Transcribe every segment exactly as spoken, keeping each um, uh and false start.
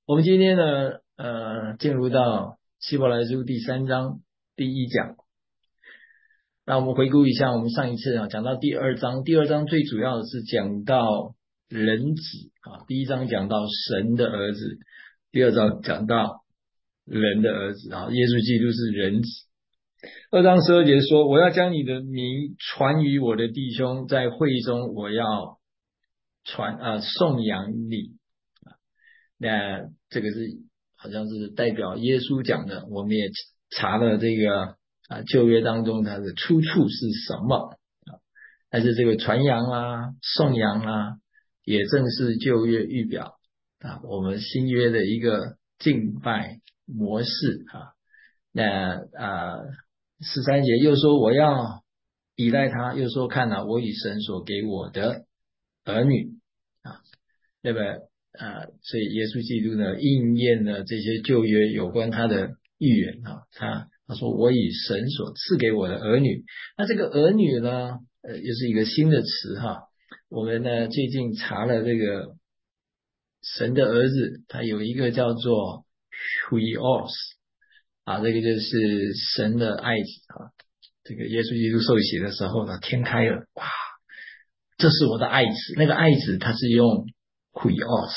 我们今天呢，呃，进入到希伯来书第三章第一讲。那我们回顾一下，我们上一次啊讲到第二章，第二章最主要的是讲到人子啊，第一章讲到神的儿子，第二章讲到人的儿子啊，耶稣基督是人子。二章十二节说：“我要将你的名传于我的弟兄，在会中我要传啊颂扬你。”那这个是好像是代表耶稣讲的，我们也查了这个啊旧约当中它的出处是什么啊？但是这个传扬啊、颂扬啊，也正是旧约预表啊我们新约的一个敬拜模式啊。那啊十三节又说我要依赖他，又说看啊，我与神所给我的儿女啊，对不对？啊，所以耶稣基督呢应验了这些旧约有关他的预言啊，他他说我以神所赐给我的儿女，那这个儿女呢，呃，又是一个新的词哈。我们呢最近查了这个神的儿子，他有一个叫做 Huios 啊，这个就是神的爱子啊。这个耶稣基督受洗的时候呢，天开了，哇，这是我的爱子。那个爱子他是用Huios，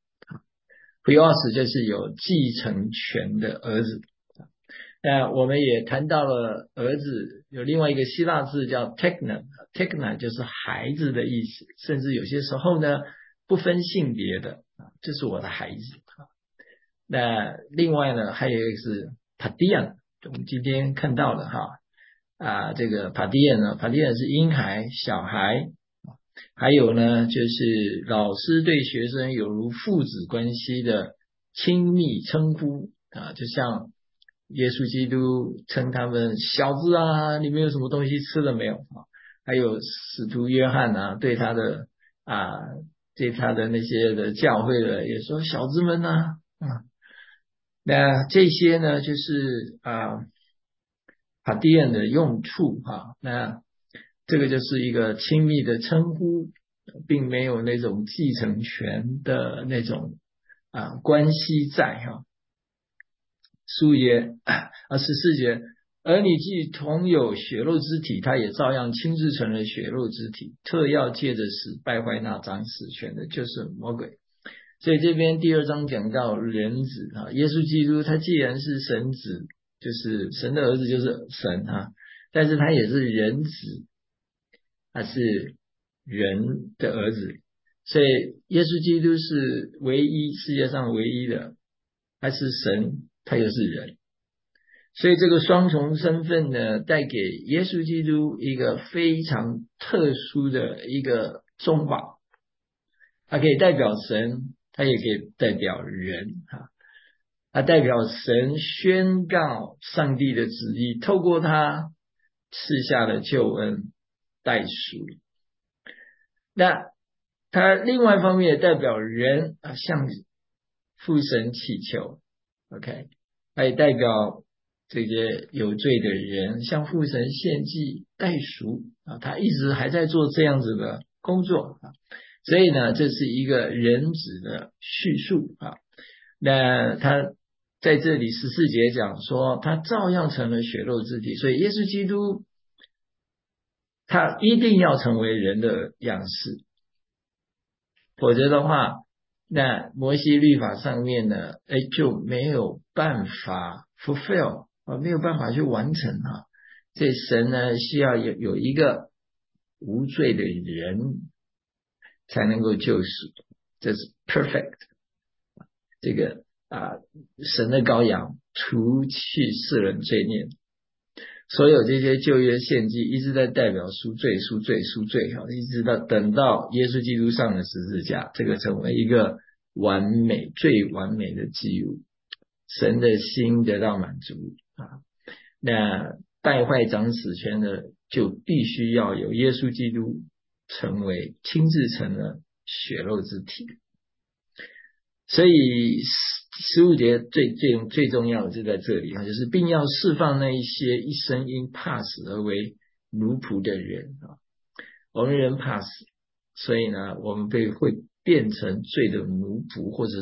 Huios 就是有继承权的儿子。那我们也谈到了儿子有另外一个希腊字叫 Tekna， Tekna 就是孩子的意思，甚至有些时候呢不分性别的，这是我的孩子。那另外呢还有一个是 Padian， 我们今天看到的哈啊，这个 Padian 呢 Padian 是婴孩小孩，还有呢就是老师对学生有如父子关系的亲密称呼啊，就像耶稣基督称他们小子啊，你们有什么东西吃了没有啊？还有使徒约翰啊，对他的啊，对他的那些的教会的也说小子们啊，啊，那这些呢就是啊帕蒂恩的用处哈、啊，那这个就是一个亲密的称呼，并没有那种继承权的那种啊关系在哈、啊。书节啊十四节，儿女既同有血肉之体，他也照样亲自成了血肉之体，特要借着死败坏那掌死权的，就是魔鬼。所以这边第二章讲到人子啊，耶稣基督他既然是神子，就是神的儿子，就是神啊，但是他也是人子，他是人的儿子，所以耶稣基督是唯一世界上唯一的，他是神，他又是人，所以这个双重身份呢，带给耶稣基督一个非常特殊的一个中保，它可以代表神，它也可以代表人啊。它代表神宣告上帝的旨意，透过他赐下了救恩代赎。那它另外一方面也代表人啊，向父神祈求 ，OK， 它也代表这些有罪的人向父神献祭代赎啊，他一直还在做这样子的工作啊，所以呢，这是一个人子的叙述啊。那他在这里十四节讲说，他照样成了血肉之体，所以耶稣基督他一定要成为人的样式，否则的话，那摩西律法上面呢，哎就没有办法 fulfill 啊，没有办法去完成啊。这神呢需要有有一个无罪的人才能够救赎，这是 perfect。这个啊，神的羔羊除去世人罪孽，所有这些旧约献祭一直在代表赎罪、赎罪、赎罪，哈，一直到等到耶稣基督上了十字架，这个成为一个完美、最完美的祭物，神的心得到满足啊。那败坏掌死权的，就必须要有耶稣基督成为亲自成了血肉之体。所以十五节最最最重要的就在这里，就是并要释放那一些一生因怕死而为奴仆的人啊。我们人怕死，所以呢，我们被会变成罪的奴仆，或者是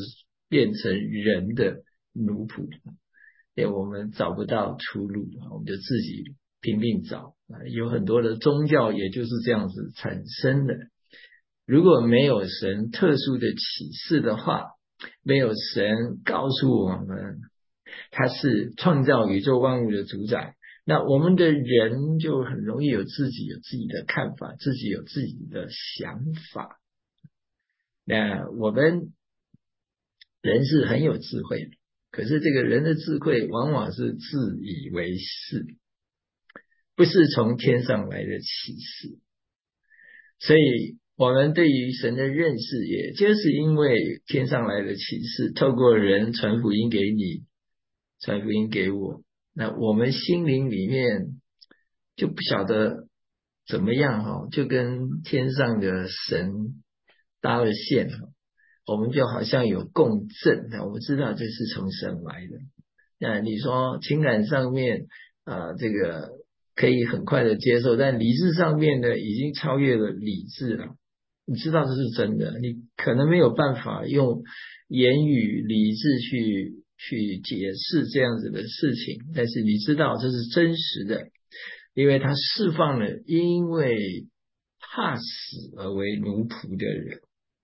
变成人的奴仆，因为我们找不到出路，我们就自己拼命找。有很多的宗教也就是这样子产生的。如果没有神特殊的启示的话，没有神告诉我们他是创造宇宙万物的主宰，那我们的人就很容易有自己有自己的看法，自己有自己的想法。那我们人是很有智慧的，可是这个人的智慧往往是自以为是，不是从天上来的启示。所以我们对于神的认识，也就是因为天上来的启示，透过人传福音给你，传福音给我，那我们心灵里面就不晓得怎么样哈，就跟天上的神搭了线哈，我们就好像有共振，我们知道这是从神来的。那你说情感上面啊、呃，这个可以很快的接受，但理智上面呢，已经超越了理智了。你知道这是真的，你可能没有办法用言语理智去去解释这样子的事情，但是你知道这是真实的，因为他释放了因为怕死而为奴仆的人。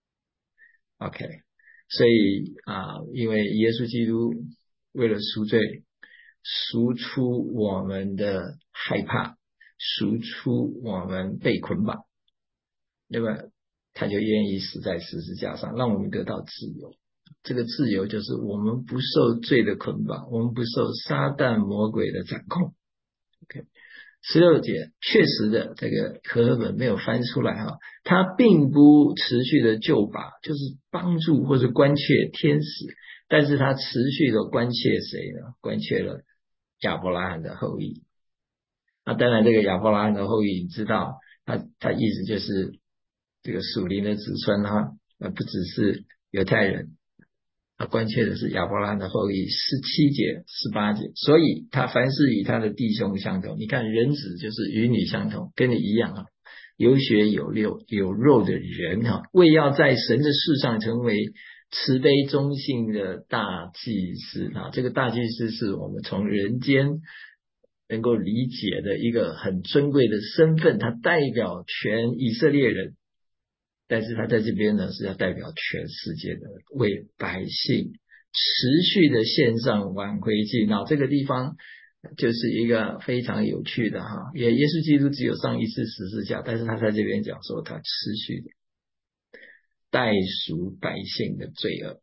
OK， 所以啊、呃，因为耶稣基督为了赎罪，赎出我们的害怕，赎出我们被捆绑，对吧？他就愿意死在十字架上，让我们得到自由。这个自由就是我们不受罪的捆绑，我们不受撒旦魔鬼的掌控。 OK， 十六节确实的，这个和合本没有翻出来哈，他并不持续的救拔，就是帮助或者关切天使，但是他持续的关切谁呢？关切了亚伯拉罕的后裔。那当然这个亚伯拉罕的后裔，你知道他他意思就是这个属灵的子孙哈，那不只是犹太人，他关切的是亚伯拉罕的后裔。十七节十八节，所以他凡是与他的弟兄相同，你看人子就是与你相同，跟你一样啊，有血有肉有肉的人哈，为要在神的事上成为慈悲忠信的大祭司啊。这个大祭司是我们从人间能够理解的一个很尊贵的身份，他代表全以色列人，但是他在这边呢是要代表全世界的，为百姓持续的献上挽回祭。那这个地方就是一个非常有趣的哈，也耶稣基督只有上一次十字架，但是他在这边讲说他持续的代赎百姓的罪恶，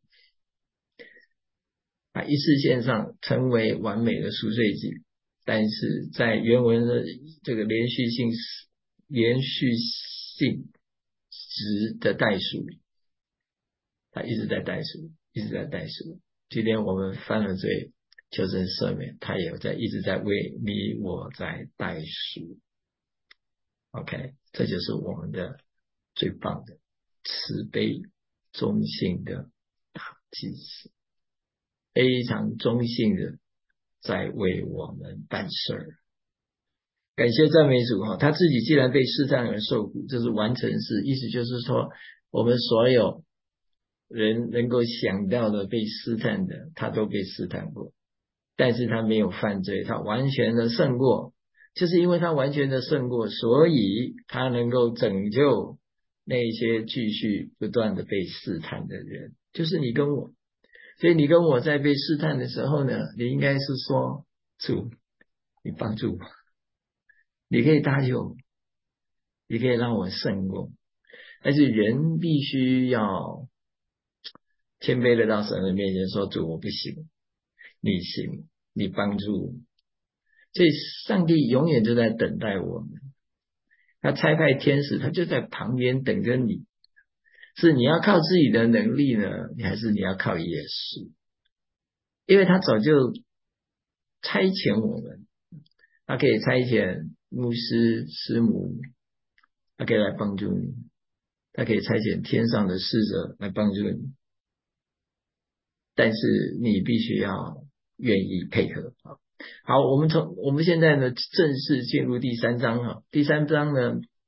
啊，一次献上成为完美的赎罪祭。但是在原文的这个连续性连续性值的代赎，他一直在代赎，一直在代赎。今天我们犯了罪，求神赦免，他也在一直在为你我在代赎。 OK， 这就是我们的最棒的慈悲忠信的大祭司，非常忠信的在为我们办事儿。感谢赞美主哈，他自己既然被试探而受苦，这是完成式，意思就是说我们所有人能够想到的被试探的，他都被试探过，但是他没有犯罪，他完全的胜过，就是因为他完全的胜过，所以他能够拯救那些继续不断的被试探的人，就是你跟我。所以你跟我在被试探的时候呢，你应该是说，主你帮助我，你可以搭救我，你可以让我胜过。但是人必须要谦卑的到神的面前说，主我不行，你行，你帮助我。所以上帝永远就在等待我们，他差派天使，他就在旁边等着你，是你要靠自己的能力呢，还是你要靠耶稣？因为他早就差遣我们，他可以差遣牧师师母，他可以来帮助你，他可以差遣天上的使者来帮助你，但是你必须要愿意配合。好，我们从我们现在呢正式进入第三章哈，第三章呢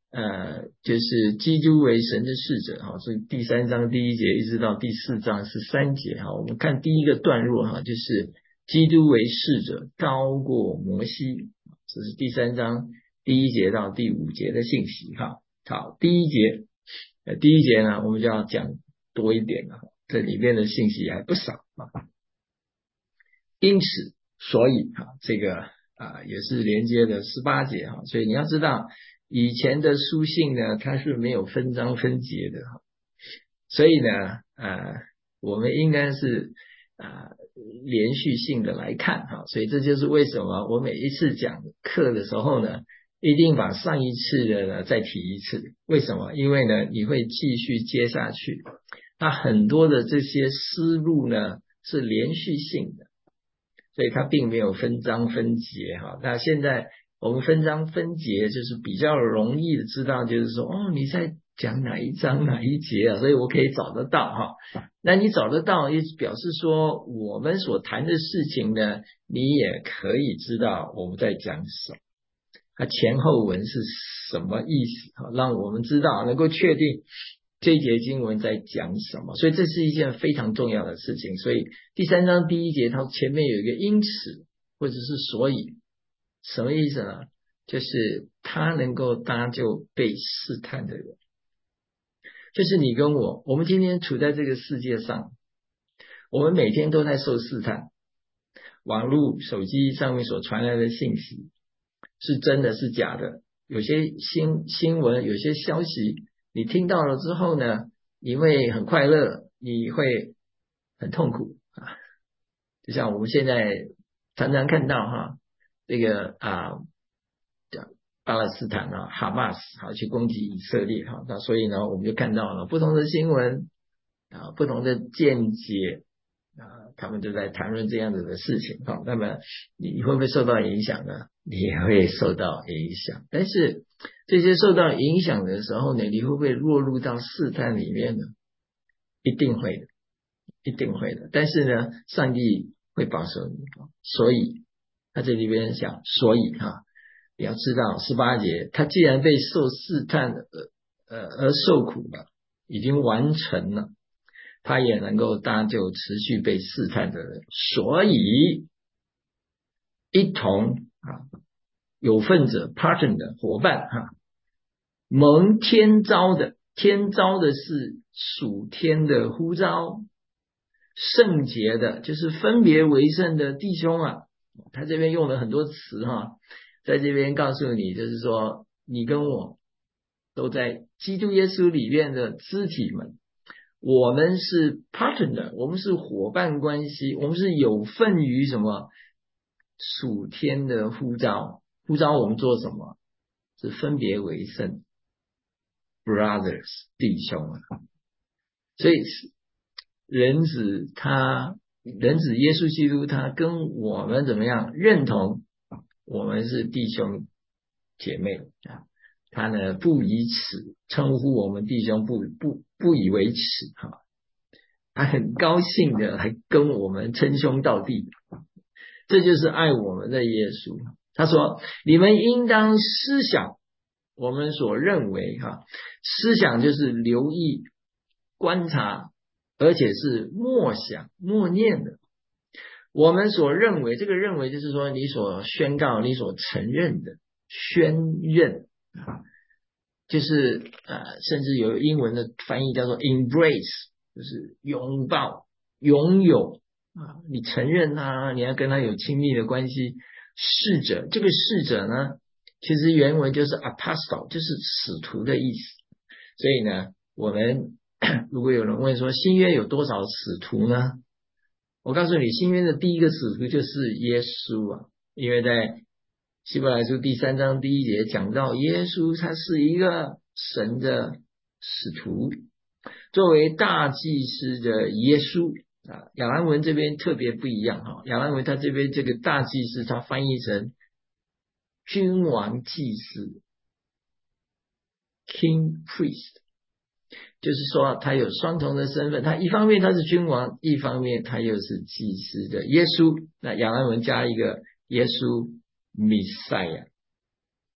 呃，就是基督为神的使者哈，所以第三章第一节一直到第四章是三节哈。我们看第一个段落哈，就是基督为使者高过摩西，这是第三章第一节到第五节的信息哈。好，第一节，呃，第一节呢，我们就要讲多一点了，这里面的信息还不少啊。因此，所以哈，这个啊也是连接的十八节哈，所以你要知道。以前的书信呢，它是没有分章分节的哈，所以呢，呃，我们应该是啊、呃、连续性的来看哈，所以这就是为什么我每一次讲课的时候呢，一定把上一次的呢再提一次。为什么？因为呢，你会继续接下去，那很多的这些思路呢是连续性的，所以它并没有分章分节哈。那现在。我们分章分节就是比较容易的知道，就是说哦你在讲哪一章哪一节啊，所以我可以找得到哈。那你找得到也表示说我们所谈的事情呢，你也可以知道我们在讲什么，它前后文是什么意思，让我们知道能够确定这一节经文在讲什么，所以这是一件非常重要的事情。所以第三章第一节它前面有一个因此或者是所以。什么意思呢？就是他能够搭救被试探的人，就是你跟我，我们今天处在这个世界上，我们每天都在受试探，网络、手机上面所传来的信息是真的是假的，有些新新闻，有些消息，你听到了之后呢，你会很快乐，你会很痛苦啊，就像我们现在常常看到哈。这个啊，巴勒斯坦啊，哈马斯好去攻击以色列哈，那所以呢，我们就看到了不同的新闻啊，不同的见解啊，他们就在谈论这样子的事情哈。那么你会不会受到影响呢？你也会受到影响，但是这些受到影响的时候呢，你会不会落入到试探里面呢？一定会的，一定会的。但是呢，上帝会保守你，所以。他这里边讲，所以哈，你要知道十八节，他既然被受试探而呃而受苦了，已经完成了，他也能够搭救持续被试探的人，所以一同啊有份者 partner 的伙伴哈，蒙天召的，天召的是属天的呼召，圣洁的，就是分别为圣的弟兄啊。他这边用了很多词哈，在这边告诉你，就是说你跟我都在基督耶稣里面的肢体们，我们是 partner， 我们是伙伴关系，我们是有份于什么属天的呼召，呼召我们做什么？是分别为圣 brothers 弟兄啊，所以人子他。人子耶稣基督他跟我们怎么样认同我们是弟兄姐妹啊？他呢不以此称呼我们弟兄，不不不以为耻哈，他很高兴的还跟我们称兄道弟，这就是爱我们的耶稣。他说你们应当思想我们所认为哈，思想就是留意观察，而且是默想默念的。我们所认为，这个认为就是说你所宣告你所承认的宣认啊，就是呃，甚至有英文的翻译叫做 embrace， 就是拥抱拥有啊，你承认他，你要跟他有亲密的关系。使者，这个使者呢其实原文就是 apostle， 就是使徒的意思。所以呢我们如果有人问说新约有多少使徒呢，我告诉你，新约的第一个使徒就是耶稣啊，因为在希伯来书第三章第一节讲到耶稣他是一个神的使徒，作为大祭司的耶稣啊，亚兰文这边特别不一样哈，亚兰文他这边这个大祭司他翻译成君王祭司 King Priest， 就是说他有双重的身份，他一方面他是君王，一方面他又是祭司的耶稣。那亚兰文加一个耶稣 Messiah，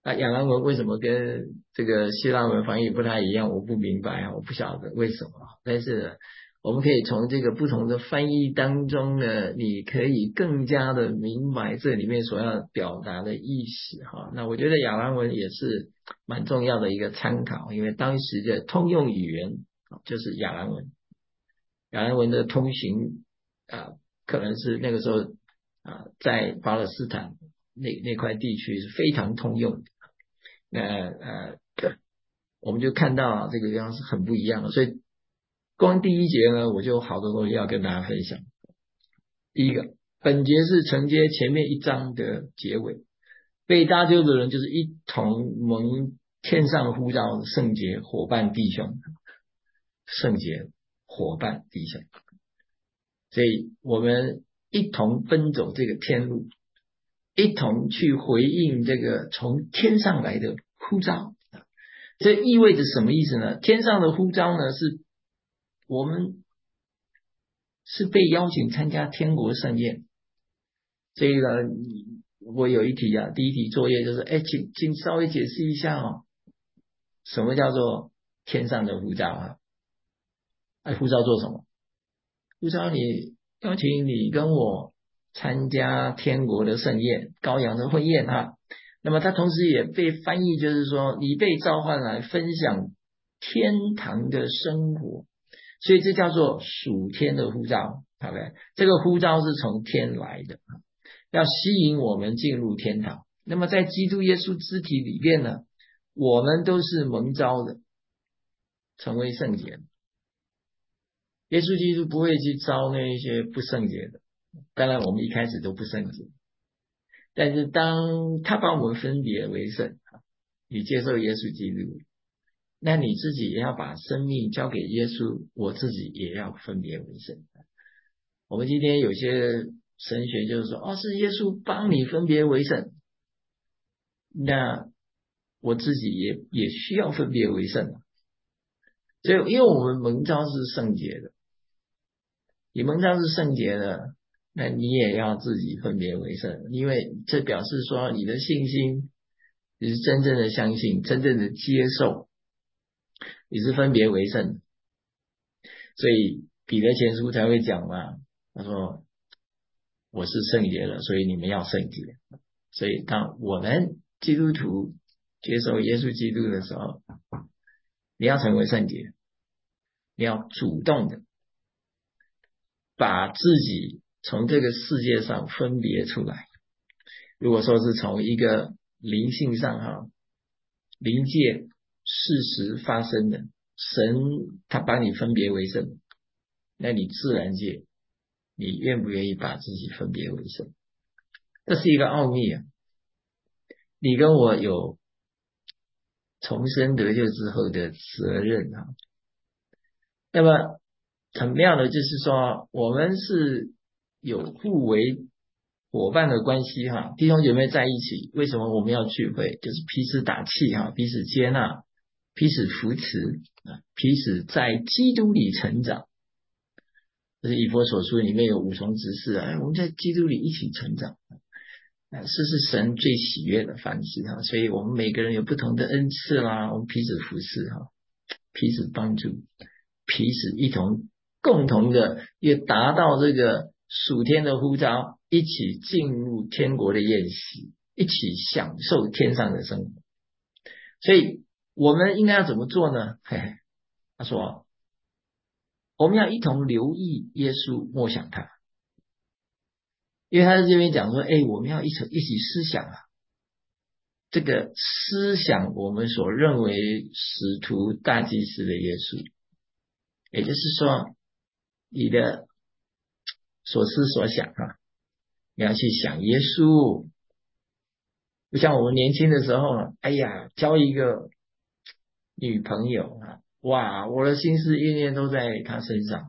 那亚兰文为什么跟这个希腊文翻译不太一样？我不明白啊，我不晓得为什么。但是我们可以从这个不同的翻译当中呢，你可以更加的明白这里面所要表达的意思哈。那我觉得亚兰文也是蛮重要的一个参考，因为当时的通用语言就是亚兰文，亚兰文的通行啊，可能是那个时候啊，在巴勒斯坦那那块地区是非常通用的。那呃，我们就看到啊，这个地方是很不一样的。所以光第一节呢，我就有好多东西要跟大家分享。第一个，本节是承接前面一章的结尾，被搭救的人就是一同蒙天上呼召的圣洁伙伴弟兄，圣洁伙伴弟兄。所以我们一同奔走这个天路，一同去回应这个从天上来的呼召。这意味着什么意思呢？天上的呼召呢，是我们是被邀请参加天国盛宴。这个我有一题啊，第一题作业就是，哎，请请稍微解释一下哦，什么叫做天上的呼召啊？哎，呼召做什么？呼召你，邀请你跟我参加天国的盛宴，羔羊的婚宴啊。那么它同时也被翻译，就是说你被召唤来分享天堂的生活，所以这叫做属天的呼召。OK， 这个呼召是从天来的，要吸引我们进入天堂。那么在基督耶稣肢体里面呢，我们都是蒙召的，成为圣洁的。耶稣基督不会去招那些不圣洁的，当然我们一开始都不圣洁，但是当他把我们分别为圣，你接受耶稣基督，那你自己也要把生命交给耶稣，我自己也要分别为圣。我们今天有些神学就是说，哦，是耶稣帮你分别为圣，那我自己也也需要分别为圣。所以因为我们蒙召是圣洁的，你蒙召是圣洁的，那你也要自己分别为圣，因为这表示说你的信心，你是真正的相信，真正的接受，你是分别为圣。所以彼得前书才会讲嘛，他说我是圣洁的，所以你们要圣洁。所以当我们基督徒接受耶稣基督的时候，你要成为圣洁，你要主动的把自己从这个世界上分别出来。如果说是从一个灵性上哈，灵界事实发生的，神他把你分别为圣，那你自然界你愿不愿意把自己分别为圣？这是一个奥秘啊！你跟我有重生得救之后的责任啊。那么很妙的就是说，我们是有互为伙伴的关系哈，弟兄姐妹在一起，为什么我们要聚会？就是彼此打气哈，彼此接纳，彼此扶持，彼此在基督里成长。这是以弗所书里面有五重职事啊，我们在基督里一起成长，这是神最喜悦的方式哈。所以我们每个人有不同的恩赐啦，我们彼此扶持哈，彼此帮助，彼此一同共同的也达到这个属天的呼召，一起进入天国的宴席，一起享受天上的生活。所以我们应该要怎么做呢？嘿嘿，他说我们要一同留意耶稣，默想他。因为他在这边讲说，哎，我们要一起一起思想啊，这个思想我们所认为使徒大祭司的耶稣，也就是说你的所思所想啊，你要去想耶稣。不像我们年轻的时候，哎呀，交一个女朋友啊，哇，我的心思意念都在她身上。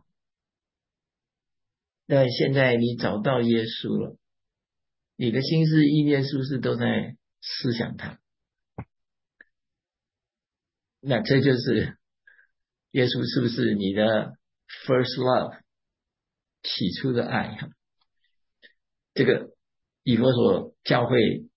那现在你找到耶稣了，你的心思意念是不是都在思想他？那这就是耶稣是不是你的 first love， 起初的爱？这个以弗所教会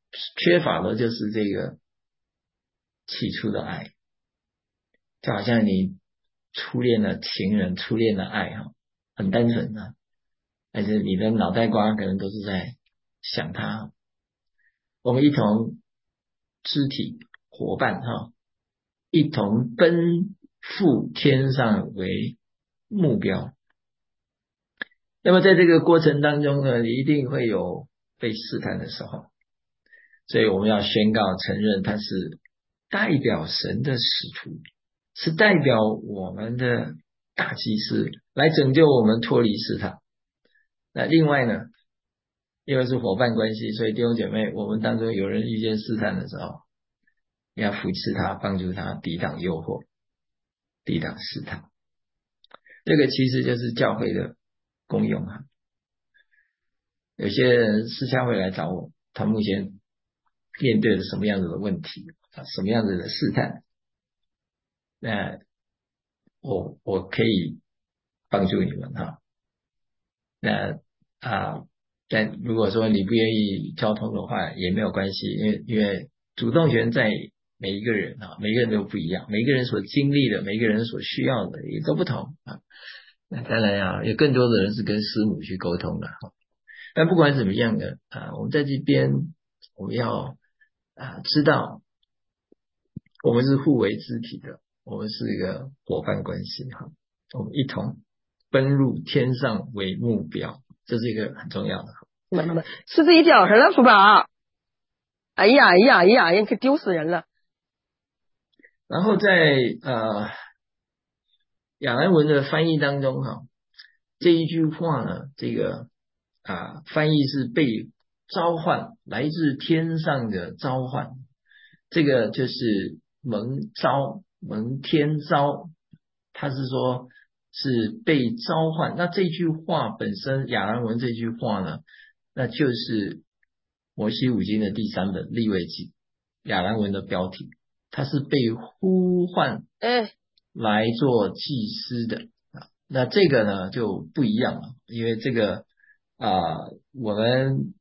缺乏的就是这个起初的爱，就好像你初恋的情人、初恋的爱哈，很单纯的，但是你的脑袋瓜可能都是在想他。我们一同肢体伙伴哈，一同奔赴天上为目标。那么在这个过程当中呢，你一定会有被试探的时候，所以我们要宣告承认他是代表神的使徒，是代表我们的大祭司，来拯救我们脱离试探。那另外呢，因为是伙伴关系，所以弟兄姐妹，我们当中有人遇见试探的时候，要扶持他，帮助他抵挡诱惑，抵挡试探。这个其实就是教会的功用啊。有些人私下会来找我，他目前面对了什么样子的问题，什么样子的试探，那我我可以帮助你们哈。那啊，但如果说你不愿意交通的话，也没有关系，因为因为主动权在每一个人啊，每个人都不一样，每个人所经历的，每个人所需要的也都不同啊。那当然啊，有更多的人是跟师母去沟通的哈。但不管怎么样的啊，我们在这边我们要啊知道，我们是互为肢体的，我们是一个伙伴关系哈，我们一同奔入天上为目标，这是一个很重要的。 没没没，是自己掉上了，父爸。哎呀哎呀哎呀哎呀，可丢死人了。 然后在呃亚兰文的翻译当中哈，这一句话呢，这个啊翻译是被召唤，来自天上的召唤，这个就是蒙召蒙天召，他是说是被召唤。那这句话本身亚兰文这句话呢，那就是摩西五经的第三本利未记亚兰文的标题，它是被呼唤哎， 来做祭司的。那这个呢就不一样了，因为这个啊、呃，我们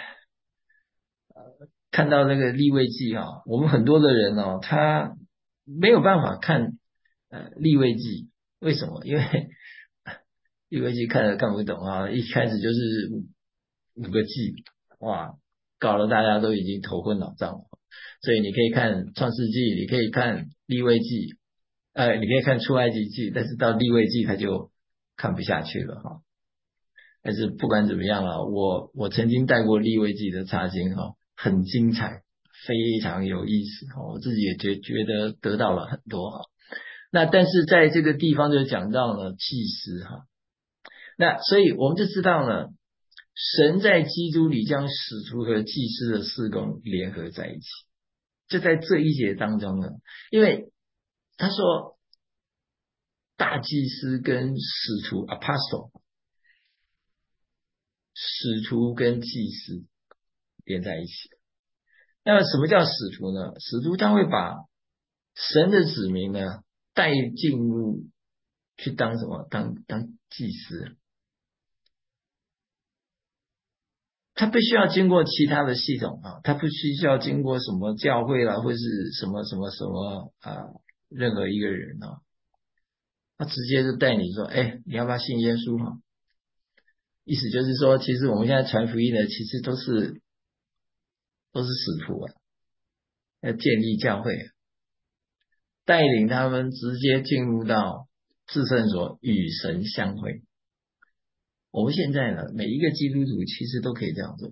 看到那个利未记啊，我们很多的人哦，他没有办法看呃利未记，为什么？因为利未记看了看不懂啊，一开始就是五五个记，哇，搞得大家都已经头昏脑胀了。所以你可以看创世纪，你可以看利未记，呃，你可以看出埃及记，但是到利未记他就看不下去了哈。但是不管怎么样了，我我曾经带过利未记的查经哈，很精彩，非常有意思哈，我自己也觉觉得得到了很多哈。那但是在这个地方就讲到了祭司哈，那所以我们就知道了，神在基督里将使徒和祭司的事工联合在一起。就在这一节当中呢，因为他说大祭司跟使徒 apostle， 使徒跟祭司连在一起。那么什么叫使徒呢？使徒他会把神的子民呢带进入去当什么？当当祭司。他不需要经过其他的系统啊，他不需要经过什么教会啦，或是什么什么什么啊，任何一个人啊，他直接就带你说，哎，你要不要信耶稣哈？意思就是说，其实我们现在传福音的，其实都是都是使徒啊，要建立教会，带领他们直接进入到至圣所与神相会。我们现在呢，每一个基督徒其实都可以这样做。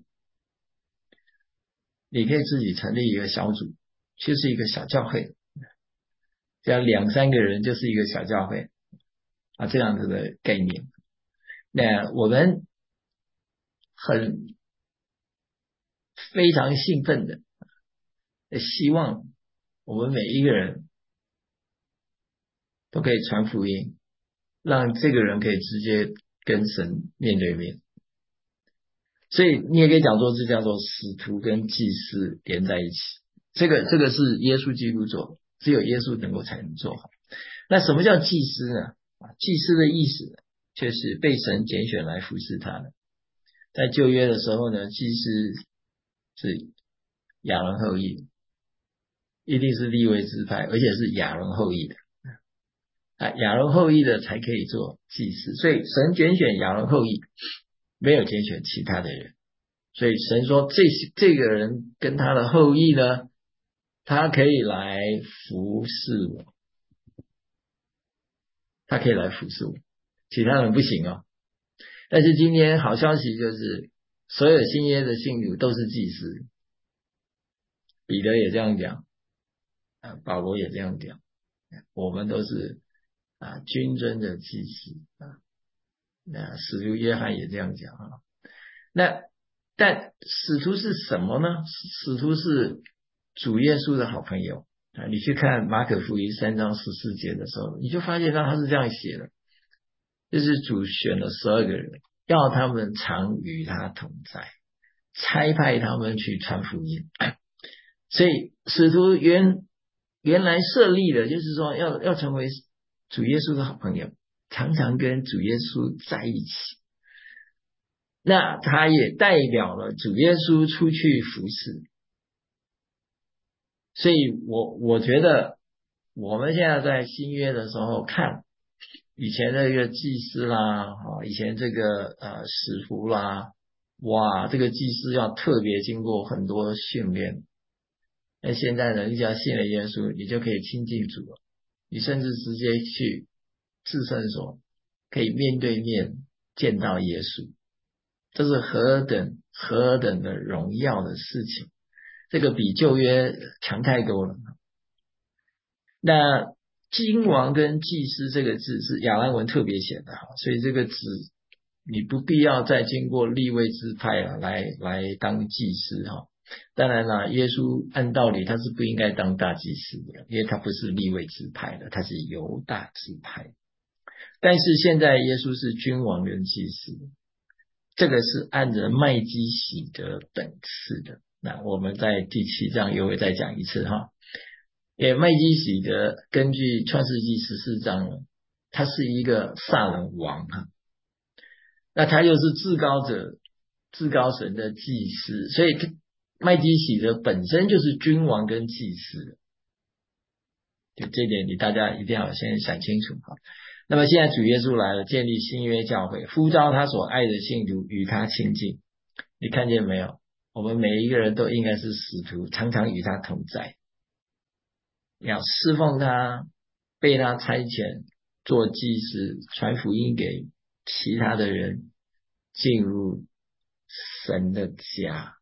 你可以自己成立一个小组，就是一个小教会，只要两三个人就是一个小教会啊，这样子的概念。那我们很非常兴奋的希望我们每一个人都可以传福音，让这个人可以直接跟神面对面。所以你也可以讲说，这叫做使徒跟祭司连在一起。这个这个是耶稣基督做的，只有耶稣能够才能做好。那什么叫祭司呢？啊，祭司的意思就是被神拣选来服侍他的。在旧约的时候呢，祭司是亚伦后裔，一定是利未支派，而且是亚伦后裔的啊，亚伦后裔的才可以做祭司，所以神拣选亚伦后裔，没有拣选其他的人，所以神说这这个人跟他的后裔呢，他可以来服侍我，他可以来服侍我，其他人不行哦。但是今天好消息就是，所有新约的信徒都是祭司，彼得也这样讲，啊，保罗也这样讲，我们都是啊君尊的祭司啊。那使徒约翰也这样讲啊。那但使徒是什么呢？使徒是主耶稣的好朋友啊。你去看马可福音三章十四节的时候，你就发现到他是这样写的，就是主选了十二个人，要他们常与他同在，差派他们去传福音。所以使徒原原来设立的就是说要要成为主耶稣的好朋友，常常跟主耶稣在一起。那他也代表了主耶稣出去服侍。所以我我觉得我们现在在新约的时候看以前这个祭司啦，以前这个呃使徒啦，哇，这个祭司要特别经过很多训练。那现在呢，你只要信了耶稣，你就可以亲近主了，你甚至直接去至圣所，可以面对面见到耶稣，这是何等何等的荣耀的事情，这个比旧约强太多了。那君王跟祭司这个字是亚兰文特别写的，所以这个字你不必要再经过利未支派来来当祭司哈。当然了，耶稣按道理他是不应该当大祭司的，因为他不是利未支派的，他是犹大支派。但是现在耶稣是君王跟祭司，这个是按着麦基洗德等次的。那我们在第七章又会再讲一次哈。因为麦基洗德根据创世纪十四章，他是一个撒冷王哈，那他又是至高者至高神的祭司，所以麦基洗德本身就是君王跟祭司，就这点你大家一定要先想清楚哈。那么现在主耶稣来了，建立新约教会，呼召他所爱的信徒与他亲近，你看见没有？我们每一个人都应该是使徒，常常与他同在，要侍奉他，被他差遣做祭司，传福音给其他的人，进入神的家。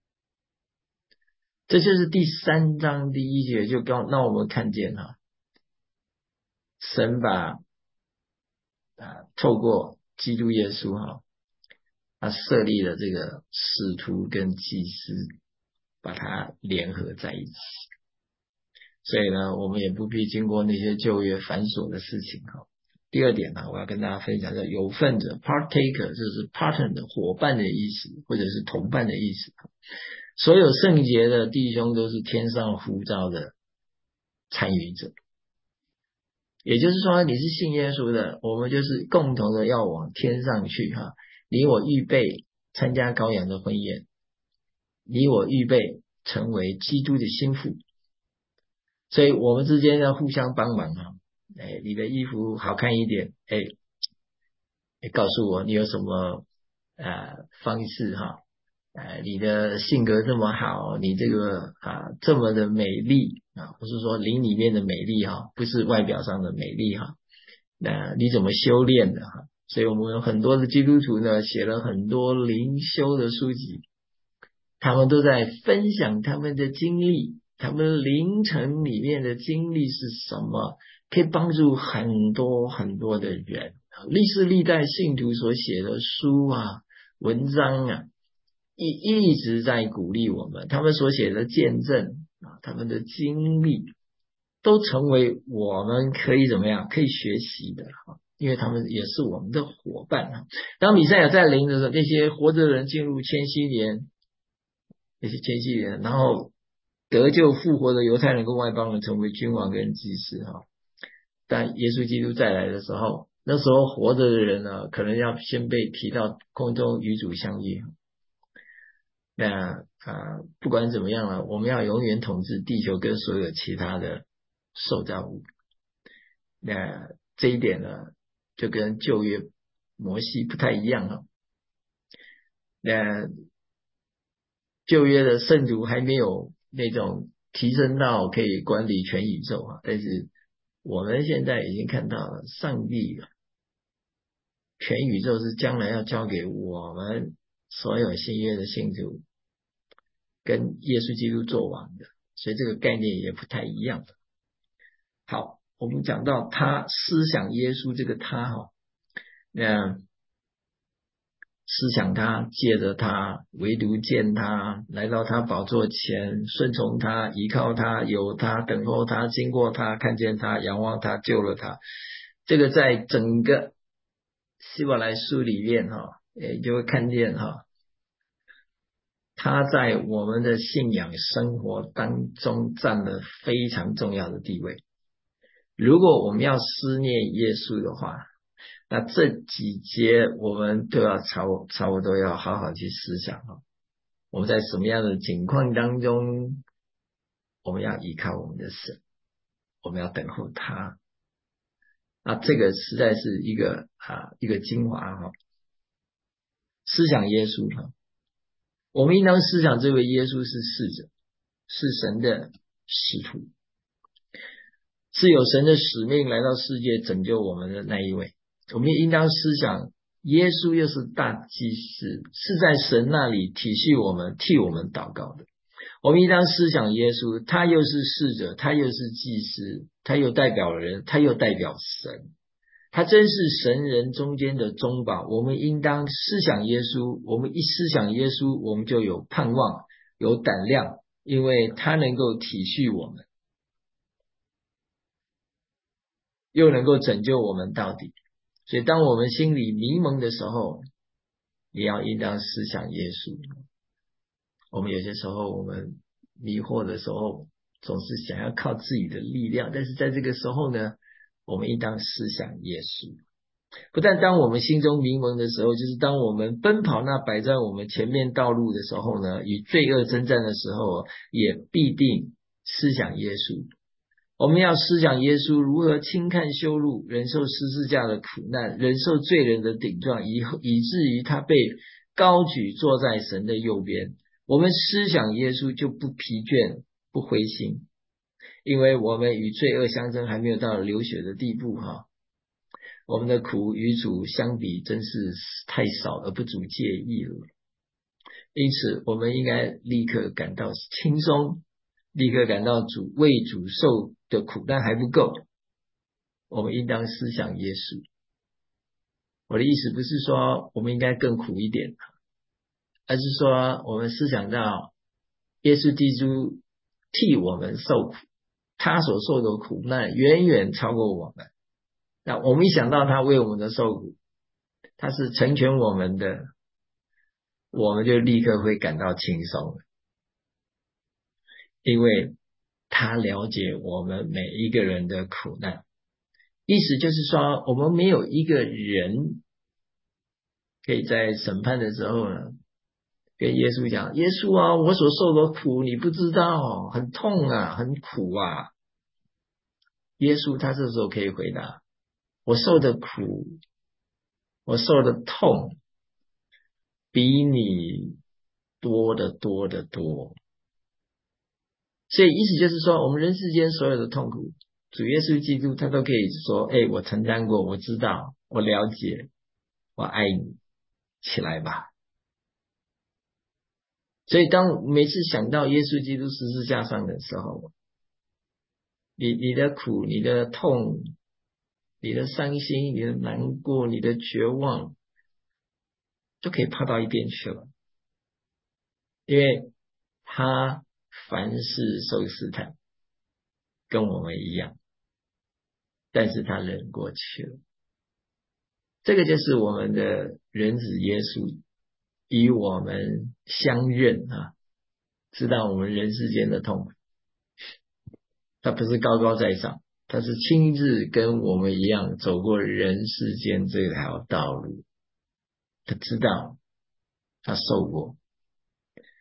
这就是第三章第一节就刚让我们看见哈，神把啊透过基督耶稣哈，他设立了这个使徒跟祭司，把它联合在一起。所以呢，我们也不必经过那些旧约繁琐的事情哈。第二点呢，我要跟大家分享的有份者 partaker 就是 partner 伙伴的意思，或者是同伴的意思。所有圣洁的弟兄都是天上呼召的参与者，也就是说你是信耶稣的，我们就是共同的要往天上去哈。你我预备参加羔羊的婚宴，你我预备成为基督的心腹，所以我们之间要互相帮忙哈。哎，你的衣服好看一点，哎，哎告诉我你有什么呃方式哈。呃，你的性格这么好，你这个啊这么的美丽啊，不是说灵里面的美丽哈，不是外表上的美丽哈。那你怎么修炼的哈？所以我们很多的基督徒呢，写了很多灵修的书籍，他们都在分享他们的经历，他们灵程里面的经历是什么，可以帮助很多很多的人。历世历代信徒所写的书啊、文章啊，一一直在鼓励我们，他们所写的见证啊，他们的经历都成为我们可以怎么样可以学习的哈，因为他们也是我们的伙伴啊。当弥赛亚在临的时候，那些活着的人进入千禧年，那些千禧年，然后得救复活的犹太人跟外邦人成为君王跟祭司哈。但耶稣基督再来的时候，那时候活着的人呢，可能要先被提到空中与主相遇。 那呃，不管怎么样了，我们要永远统治地球跟所有其他的受造物。那这一点呢，就跟旧约摩西不太一样哈。那旧约的圣徒还没有那种提升到可以管理全宇宙啊，但是我们现在已经看到了，上帝全宇宙是将来要交给我们所有新约的信徒跟耶稣基督做王的，所以这个概念也不太一样。好，我们讲到他思想耶稣这个他哈，那思想他，借着他，唯独见他，来到他宝座前，顺从他，依靠他，有他，等候他，经过他，看见他，仰望他，救了他。这个在整个希伯来书里面哈，也就会看见哈，他在我们的信仰生活当中占了非常重要的地位。如果我们要思念耶稣的话，那这几节我们都要差差不多要好好去思想哈。我们在什么样的情况当中，我们要依靠我们的神，我们要等候他。那这个实在是一个啊一个精华哈。思想耶稣哈，我们应当思想这位耶稣是使者，是神的使徒，是有神的使命来到世界拯救我们的那一位。我们也应当思想耶稣又是大祭司，是在神那里体恤我们，替我们祷告的。我们应当思想耶稣，他又是使者，他又是祭司，他又代表人，他又代表神，他真是神人中间的中保。我们应当思想耶稣，我们一思想耶稣，我们就有盼望，有胆量，因为他能够体恤我们，又能够拯救我们到底。所以当我们心里迷蒙的时候，也要应当思想耶稣。我们有些时候我们迷惑的时候，总是想要靠自己的力量，但是在这个时候呢，我们应当思想耶稣。不但当我们心中迷蒙的时候，就是当我们奔跑那摆在我们前面道路的时候呢，与罪恶征战的时候，也必定思想耶稣。我们要思想耶稣如何轻看羞辱，忍受十字架的苦难，忍受罪人的顶撞，以以至于他被高举坐在神的右边。我们思想耶稣就不疲倦，不灰心，因为我们与罪恶相争还没有到流血的地步哈。我们的苦与主相比真是太少而不足介意了，因此我们应该立刻感到轻松，立刻感到主为主受的苦难还不够，我们应当思想耶稣。我的意思不是说我们应该更苦一点，而是说我们思想到耶稣基督替我们受苦，他所受的苦难远远超过我们。那我们一想到他为我们的受苦，他是成全我们的，我们就立刻会感到轻松，因为他了解我们每一个人的苦难。意思就是说，我们没有一个人可以在审判的时候呢，跟耶稣讲，耶稣啊，我所受的苦你不知道，很痛啊，很苦啊。耶稣他这时候可以回答，我受的苦，我受的痛比你多得多得多。所以意思就是说，我们人世间所有的痛苦，主耶稣基督他都可以说，哎，我承担过，我知道，我了解，我爱你，起来吧。所以当每次想到耶稣基督十字架上的时候，你你的苦，你的痛，你的伤心，你的难过，你的绝望，都可以抛到一边去了，因为他凡事受试探，跟我们一样，但是他忍过去了。这个就是我们的人子耶稣与我们相认啊，知道我们人世间的痛苦。他不是高高在上，他是亲自跟我们一样走过人世间这条道路，他知道，他受过。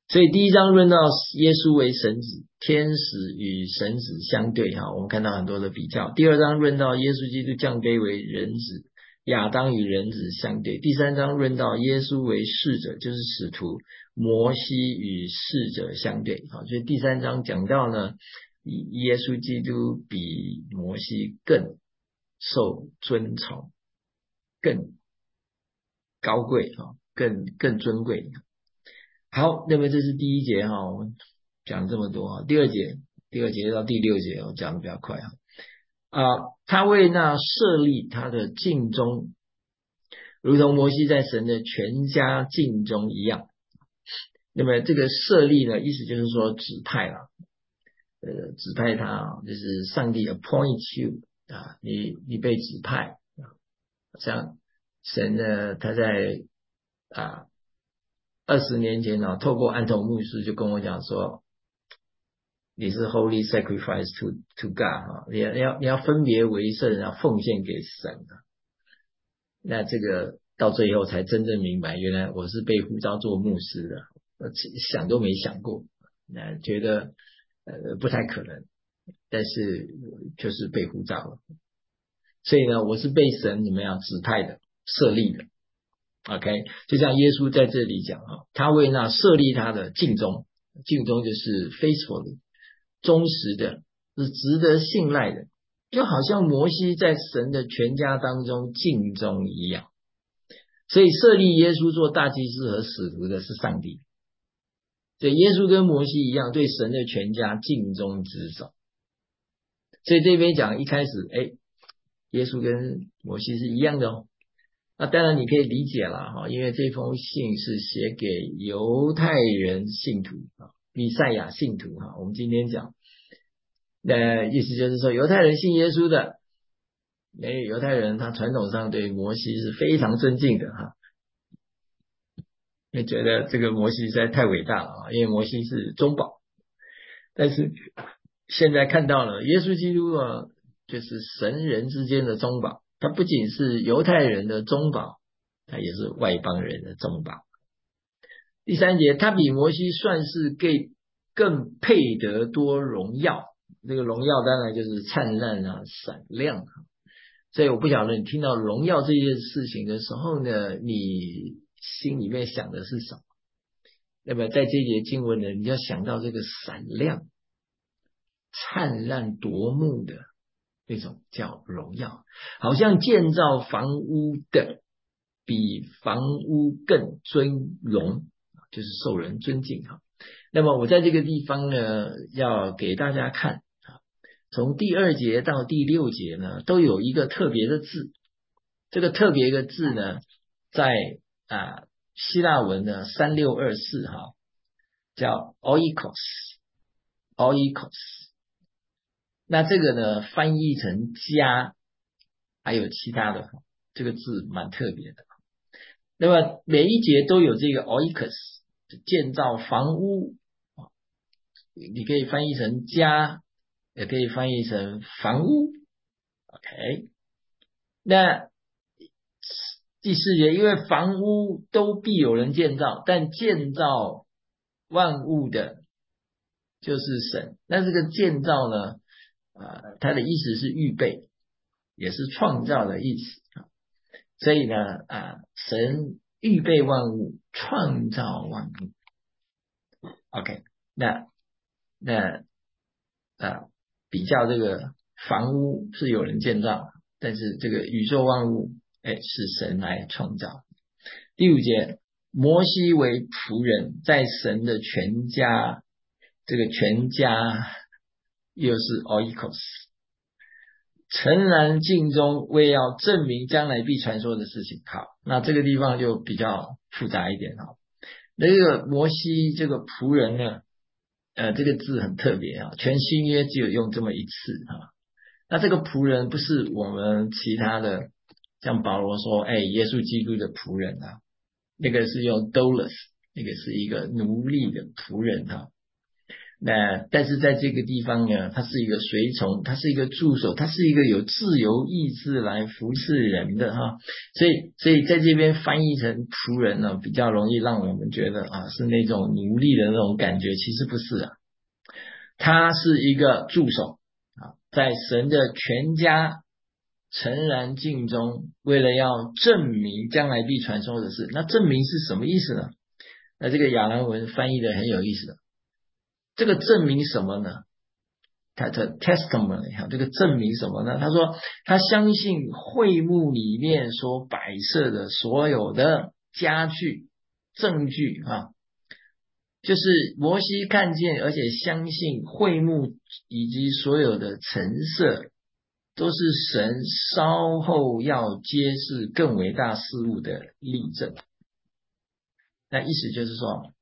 所以第一章论到耶稣为神子，天使与神子相对哈，我们看到很多的比较。第二章论到耶稣基督降卑为人子，亚当与人子相对。第三章论到耶稣为使者，就是使徒，摩西与使者相对。好，所以第三章讲到呢，耶稣基督比摩西更受尊崇，更高贵哈，更更尊贵。好，那么这是第一节哈，我们讲这么多哈。第二节，第二节到第六节我讲的比较快哈。啊，他为那设立他的敬忠，如同摩西在神的全家敬忠一样。那么这个设立呢，意思就是说指派了，呃，指派他，就是上帝 appoint you 啊，你你被指派啊，像神呢，他在啊二十年前啊，透过安童牧师就跟我讲说，你是 holy sacrifice to to God 啊，你要你要你要分别为圣，要奉献给神啊。那这个到最后才真正明白，原来我是被呼召做牧师的，我想都没想过，那觉得呃不太可能，但是就是被呼召了。所以呢，我是被神怎么样指派的、设立的。OK， 就像耶稣在这里讲啊，他为那设立他的敬忠，敬忠就是 faithfully， 忠实的，是值得信赖的，就好像摩西在神的全家当中敬忠一样。所以设立耶稣做大祭司和使徒的是上帝，所以耶稣跟摩西一样，对神的全家尽忠职守。所以这边讲一开始，哎，耶稣跟摩西是一样的哦。那当然你可以理解了哈，因为这封信是写给犹太人信徒啊，以赛亚信徒哈。我们今天讲，那意思就是说，犹太人信耶稣的，哎，犹太人他传统上对摩西是非常尊敬的哈，也觉得这个摩西实在太伟大了啊，因为摩西是中保。但是现在看到了耶稣基督啊，就是神人之间的中保。他不仅是犹太人的中保，他也是外邦人的中保。第三节，他比摩西算是更更配得多荣耀，这个荣耀当然就是灿烂啊、闪亮。所以我不晓得你听到荣耀这件事情的时候呢，你心里面想的是什么？那么在这节经文呢，你要想到这个闪亮、灿烂夺目的那种叫荣耀，好像建造房屋的比房屋更尊荣，就是受人尊敬哈。那么我在这个地方呢，要给大家看，从第二节到第六节呢，都有一个特别的字。这个特别的字呢，在啊希腊文呢三六二四哈，叫 oikos，oikos。那这个呢，翻译成家，还有其他的，这个字蛮特别的。那么每一节都有这个 oikos， 建造房屋，你可以翻译成家，也可以翻译成房屋。OK， 那第四节，因为房屋都必有人建造，但建造万物的就是神。那这个建造呢？呃，它的意思是预备，也是创造的意思。所以呢，啊，神预备万物，创造万物。OK， 那那啊，比较这个房屋是有人建造，但是这个宇宙万物，哎，是神来创造。第五节，摩西为仆人，在神的全家，这个全家又是 oikos。诚然敬忠，为要证明将来必传说的事情。好，那这个地方就比较复杂一点哈。那个摩西这个仆人呢，呃，这个字很特别啊，全新约只有用这么一次啊。那这个仆人不是我们其他的，像保罗说，哎，耶稣基督的仆人啊，那个是用 doulos， 那个是一个奴隶的仆人啊。 那但是在这个地方呢，他是一个随从，他是一个助手，他是一个有自由意志来服侍人的哈，所以所以在这边翻译成仆人呢，比较容易让我们觉得啊是那种奴隶的那种感觉，其实不是啊，他是一个助手啊，在神的全家诚然尽忠，为了要证明将来必传说的事。那证明是什么意思呢？那这个亚兰文翻译的很有意思的，这个证明什么呢？他的 testimony 这个证明什么呢？他说他相信会幕里面所摆设的所有的家具证据啊，就是摩西看见而且相信会幕以及所有的陈设都是神稍后要揭示更伟大事物的例证。那意思就是说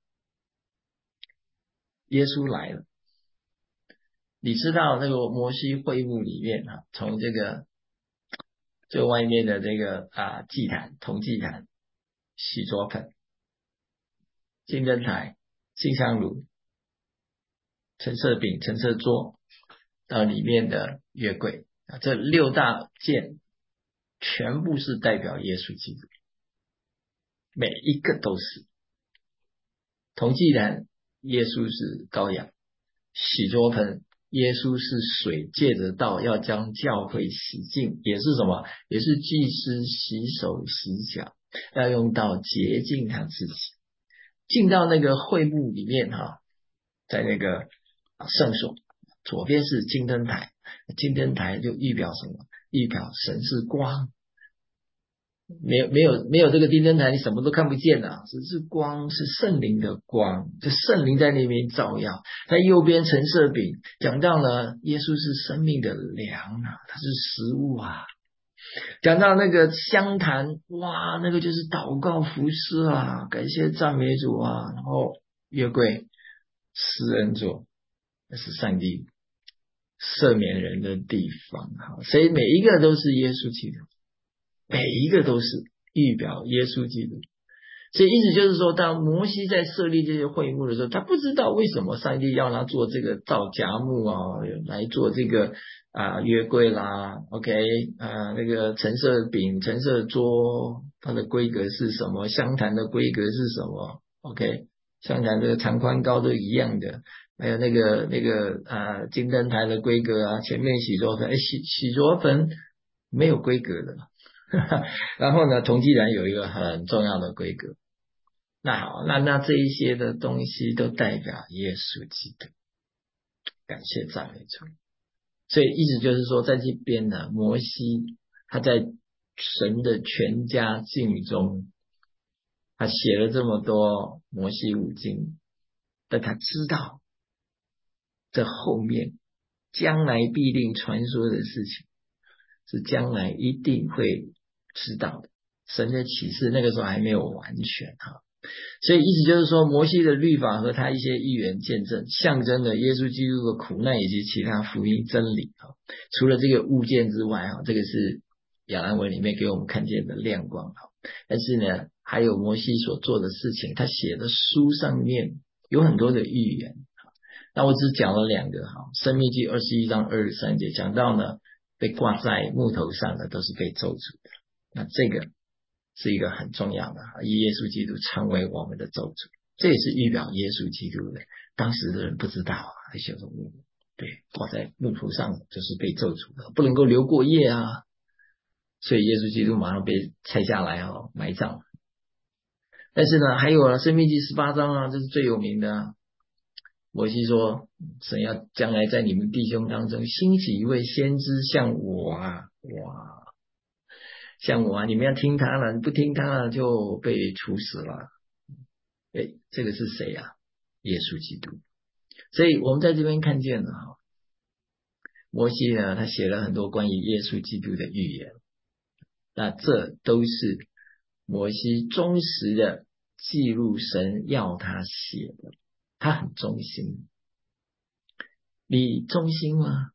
耶稣来了，你知道那个摩西会幕里面啊，从这个最外面的这个啊祭坛、铜祭坛、洗濯盆、金灯台、金香炉、陈设饼、陈设桌，到里面的约柜啊，这六大件全部是代表耶稣基督，每一个都是。铜祭坛，耶稣是羔羊；洗濯盆，耶稣是水，借着道要将教会洗净，也是什么？也是祭司洗手洗脚，要用道洁净他自己。进到那个会幕里面哈，在那个圣所，左边是金灯台，金灯台就预表什么？预表神是光。没有没有没有这个金灯台，你什么都看不见啊！只是光，是圣灵的光，这圣灵在那边照耀。在右边陈设饼讲到呢，耶稣是生命的粮啊，他是食物啊。讲到那个香坛，哇，那个就是祷告服事啊，感谢赞美主啊。然后约柜施恩座，那是上帝赦免人的地方啊，所以每一个都是耶稣基督。每一个都是预表耶稣基督，所以意思就是说，当摩西在设立这些会幕的时候，他不知道为什么上帝要他做这个造夹木啊，来做这个啊约柜啦 ，OK 啊那个陈设饼、陈设桌，它的规格是什么？香坛的规格是什么 ？OK 香坛这个长宽高都一样的，还有那个那个啊金灯台的规格啊，前面洗濯盆，哎洗洗濯盆没有规格的。然后呢，铜祭坛有一个很重要的规格。那好，那那这一些的东西都代表耶稣基督，感谢赞美主。所以意思就是说，在这边呢，摩西他在神的全家境中，他写了这么多摩西五经，但他知道这后面将来必定传说的事情，是将来一定会知道的。神的启示那个时候还没有完全哈，所以意思就是说，摩西的律法和他一些预言见证，象征了耶稣基督的苦难以及其他福音真理哈。除了这个物件之外哈，这个是亚兰文里面给我们看见的亮光哈。但是呢，还有摩西所做的事情，他写的书上面有很多的预言。那我只讲了两个哈，《申命记》二十一章二十三节讲到呢，被挂在木头上的都是被咒诅的。那这个是一个很重要的，以耶稣基督成为我们的咒诅，这也是预表耶稣基督的。当时的人不知道啊，还写着木，对，挂在木头上就是被咒诅的，不能够留过夜啊。所以耶稣基督马上被拆下来哦，埋葬。但是呢，还有啊，《申命记》十八章啊，这是最有名的啊。摩西说，神要将来在你们弟兄当中兴起一位先知像我啊，哇！像我啊，你们要听他了，你不听他了就被处死了。哎，这个是谁啊？耶稣基督。所以我们在这边看见了哈，摩西呢，他写了很多关于耶稣基督的预言，那这都是摩西忠实的记录神要他写的，他很忠心。你忠心吗？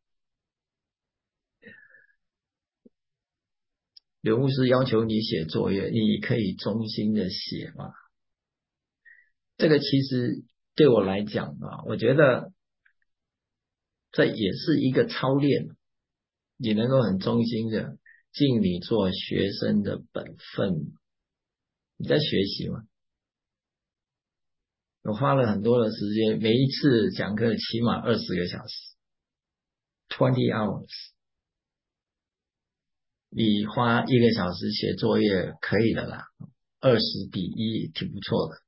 刘牧师要求你写作业，你可以忠心的写吗？这个其实对我来讲啊，我觉得这也是一个操练，你能够很忠心的尽你做学生的本分。你在学习吗？我花了很多的时间，每一次讲课起码二十个小时 twenty hours， 你花一个小时写作业可以的啦，二十比一挺不错的。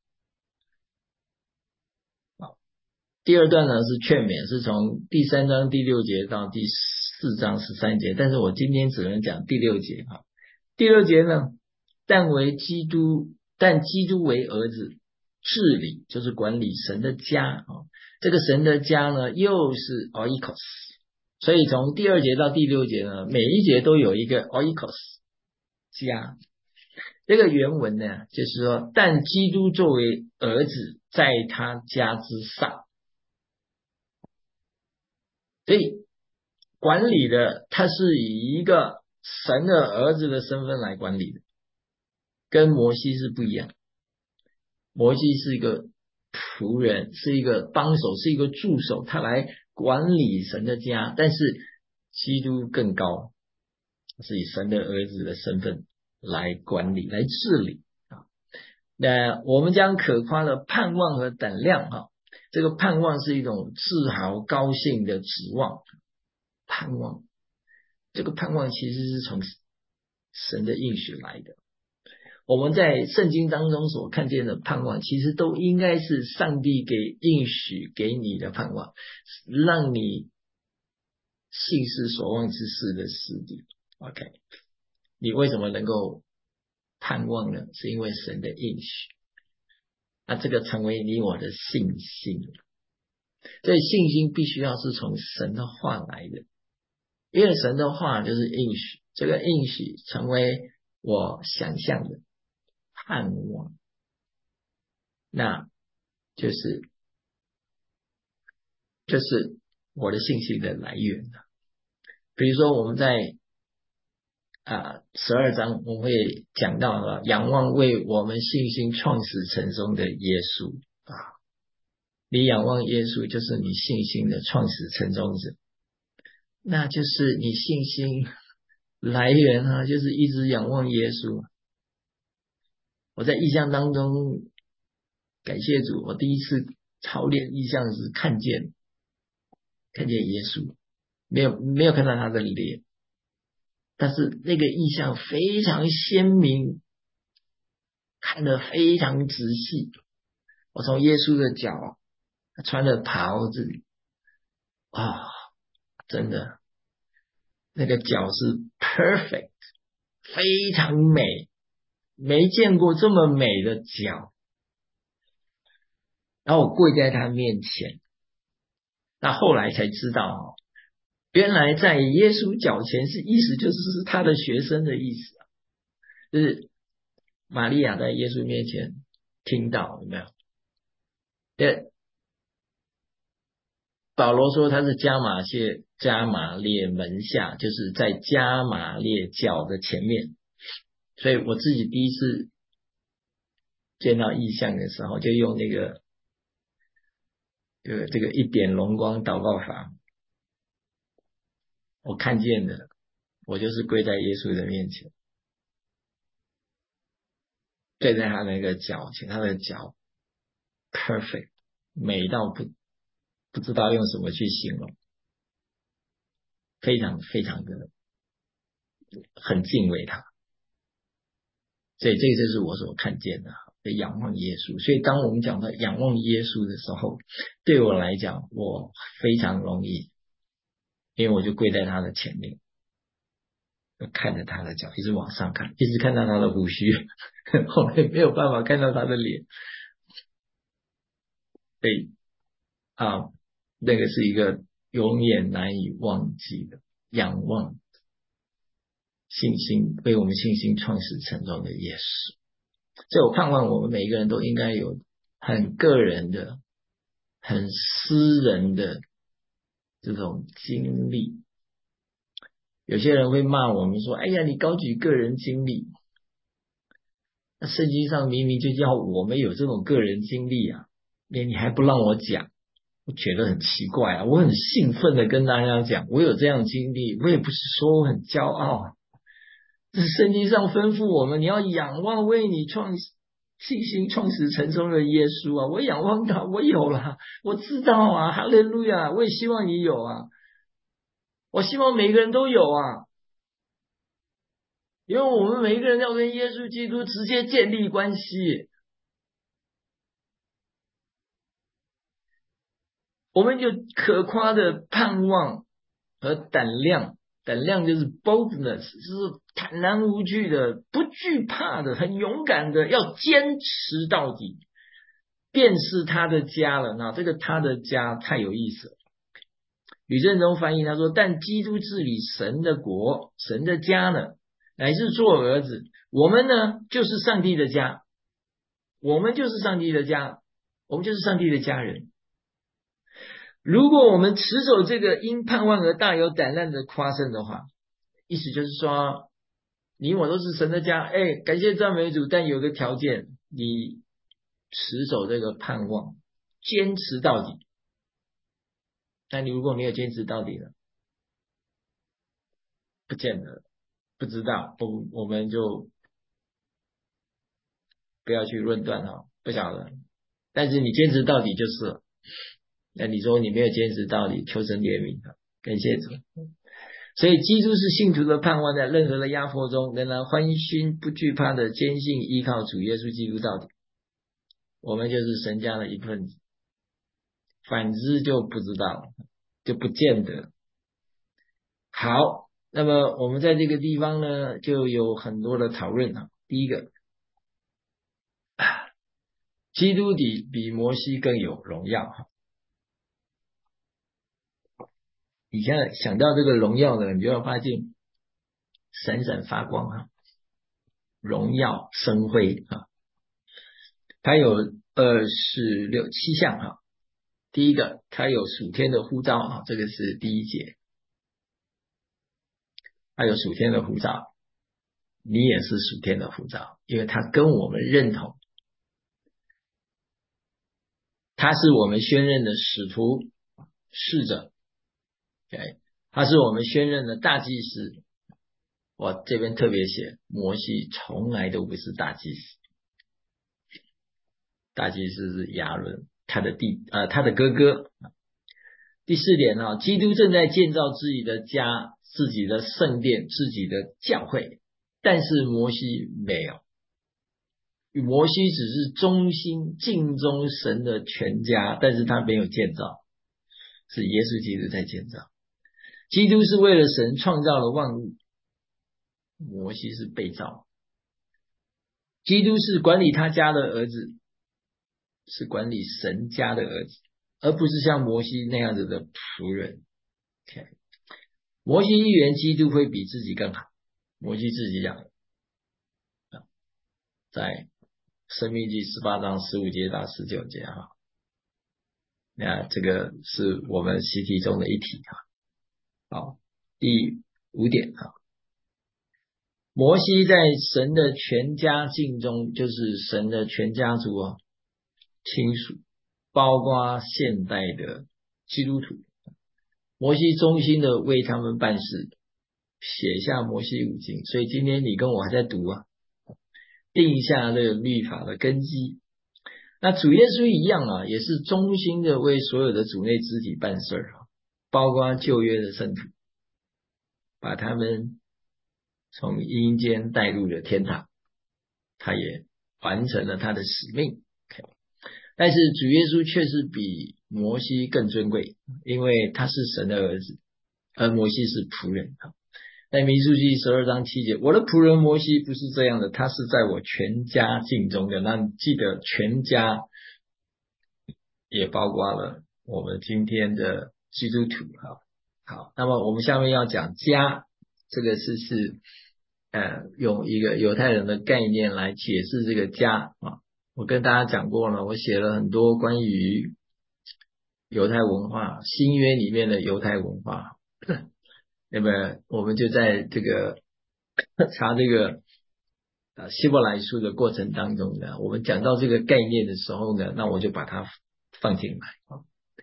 第二段呢是劝勉，是从第三章第六节到第四章十三节，但是我今天只能讲第六节。第六节呢，但为基督，但基督为儿子，治理就是管理神的家。这个神的家呢又是 oikos， 所以从第二节到第六节呢，每一节都有一个 oikos 家。这个原文呢就是说，但基督作为儿子，在他家之上。所以管理的他是以一个神的儿子的身份来管理的，跟摩西是不一样。摩西是一个仆人，是一个帮手，是一个助手，他来管理神的家。但是基督更高，是以神的儿子的身份来管理，来治理啊。那我们将可夸的盼望和胆量啊，这个盼望是一种自豪高兴的指望。盼望，这个盼望其实是从神的应许来的。我们在圣经当中所看见的盼望，其实都应该是上帝给应许给你的盼望，让你信是所望之事的实底。 OK， 你为什么能够盼望呢？是因为神的应许，那这个成为你我的信心。所以信心必须要是从神的话来的，因为神的话就是应许，这个应许成为我想象的盼望，那就是就是我的信心的来源。比如说我们在啊十二章我们会讲到了仰望为我们信心创始成终的耶稣啊，你仰望耶稣就是你信心的创始成终者，那就是你信心来源啊，就是一直仰望耶稣。我在异象当中，感谢主，我第一次操练异象时看见看见耶稣，没有没有看到他的脸，但是那个异象非常鲜明，看得非常仔细。我从耶稣的脚，他穿的袍子啊，真的那个脚是 perfect， 非常美，没见过这么美的脚。然后我跪在他面前，那后来才知道，原来在耶稣脚前是意思就是是他的学生的意思，就是玛利亚在耶稣面前听到，有没有？对，保罗说他是加马列加马列门下，就是在加马列脚的前面。所以我自己第一次见到异象的时候，就用那个这个这个一点荣光祷告法，我看见的，我就是跪在耶稣的面前，跪在他那个脚前，他的脚 perfect 美到不不知道用什么去形容，非常非常的很敬畏他。所以这个就是我所看见的，仰望耶稣。所以当我们讲到仰望耶稣的时候，对我来讲我非常容易，因为我就跪在他的前面，看着他的脚，一直往上看，一直看到他的胡须，后面没有办法看到他的脸。对啊，那个是一个永远难以忘记的仰望信心，为我们信心创始成终的耶稣。所以我盼望我们每一个人都应该有很个人的、很私人的这种经历。有些人会骂我们说：“哎呀，你高举个人经历。”那圣经上明明就叫我们有这种个人经历啊，你你还不让我讲， 我觉得很奇怪啊，我很兴奋的跟大家讲，我有这样的经历，我也不是说我很骄傲啊，这是圣经上吩咐我们，你要仰望为你创信心创始成终的耶稣啊，我仰望他，我有了，我知道啊，哈利路亚，我也希望你有啊，我希望每个人都有啊，因为我们每一个人要跟耶稣基督直接建立关系，我们有可夸的盼望和胆量，胆量就是 boldness， 就是坦然无惧的，不惧怕的，很勇敢的，要坚持到底，便是他的家了。那这个他的家太有意思了。吕振中翻译他说，但基督治理神的国，神的家呢，乃是做儿子，我们呢就是上帝的家，我们就是上帝的家，我们就是上帝的家人。如果我们持守这个因盼望而大有胆量的夸胜的话，意思就是说，你我都是神的家，哎，感谢赞美主，但有个条件，你持守这个盼望，坚持到底。那你如果没有坚持到底呢？不见得，不知道，我我们就不要去论断哈，不晓得。但是你坚持到底就是了。那你说你没有坚持到底，求神怜悯啊，感谢主。所以基督是信徒的盼望，在任何的压迫中仍然欢欣不惧怕的坚信依靠主耶稣基督到底，我们就是神家的一份子。反之就不知道，就不见得。好，那么我们在这个地方呢，就有很多的讨论啊。第一个，基督比比摩西更有荣耀。你现在想到这个荣耀呢，你就会发现闪闪发光啊，荣耀生辉啊。它有二十六七项啊。第一个，它有属天的呼召啊，这个是第一节。它有属天的呼召，你也是属天的呼召，因为它跟我们认同，他是我们宣认的使徒侍者， okay， 他是我们宣认的大祭司。我这边特别写，摩西从来都不是大祭司，大祭司是亚伦他的弟呃他的哥哥。第四点啊，基督正在建造自己的家、自己的圣殿、自己的教会，但是摩西没有。摩西只是忠心敬忠神的全家，但是他没有建造，是耶稣基督在建造。基督是为了神创造了万物，摩西是被造。基督是管理他家的儿子，是管理神家的儿子，而不是像摩西那样子的仆人。Okay， 摩西预言基督会比自己更好，摩西自己讲的，在申命记十八章十五节到十九节哈，那这个是我们习题中的一题哈。好，第五点哈，摩西在神的全家境中，就是神的全家族啊，亲属，包括现代的基督徒。摩西忠心的为他们办事，写下摩西五经，所以今天你跟我还在读啊，定下这个律法的根基。那主耶稣一样啊，也是忠心的为所有的主内肢体办事啊，包括旧约的圣徒，把他们从阴间带入了天堂，他也完成了他的使命。Okay， 但是主耶稣却是比摩西更尊贵，因为他是神的儿子，而摩西是仆人。在民数记十二章七节，我的仆人摩西不是这样的，他是在我全家境中的。那记得全家也包括了我们今天的基督徒。好，那么我们下面要讲家，这个是是呃用一个犹太人的概念来解释这个家啊。我跟大家讲过了，我写了很多关于犹太文化，新约里面的犹太文化。那么我们就在这个查这个呃希伯来书的过程当中呢，我们讲到这个概念的时候呢，那我就把它放进来。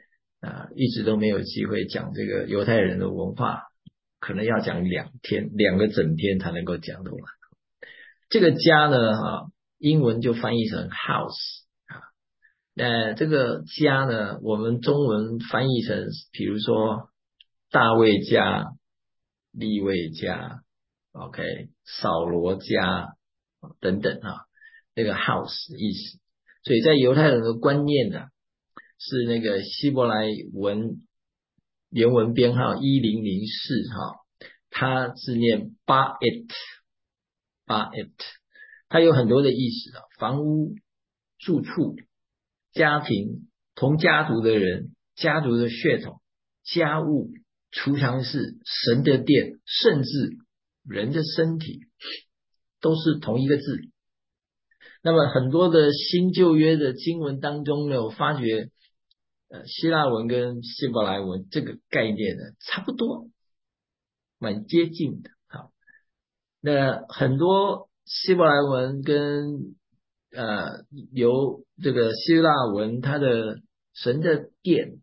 啊，一直都没有机会讲这个犹太人的文化，可能要讲两天，两个整天才能够讲得完。这个家呢，哈，英文就翻译成 house 啊。那这个家呢，我们中文翻译成，比如说大卫家、利未家 ，OK， 扫罗家等等啊，这个 house 意思。所以在犹太人的观念呢，是那个希伯来文原文编号一零零四哈，它是念 ba'et ba'et， 它有很多的意思啊，房屋、住处、家庭、同家族的人、家族的血统、家务、储藏室、神的殿，甚至人的身体，都是同一个字。那么很多的新旧约的经文当中呢，我发觉呃希腊文跟希伯来文这个概念呢差不多，蛮接近的。好，那很多希伯来文跟呃由这个希腊文它的神的殿，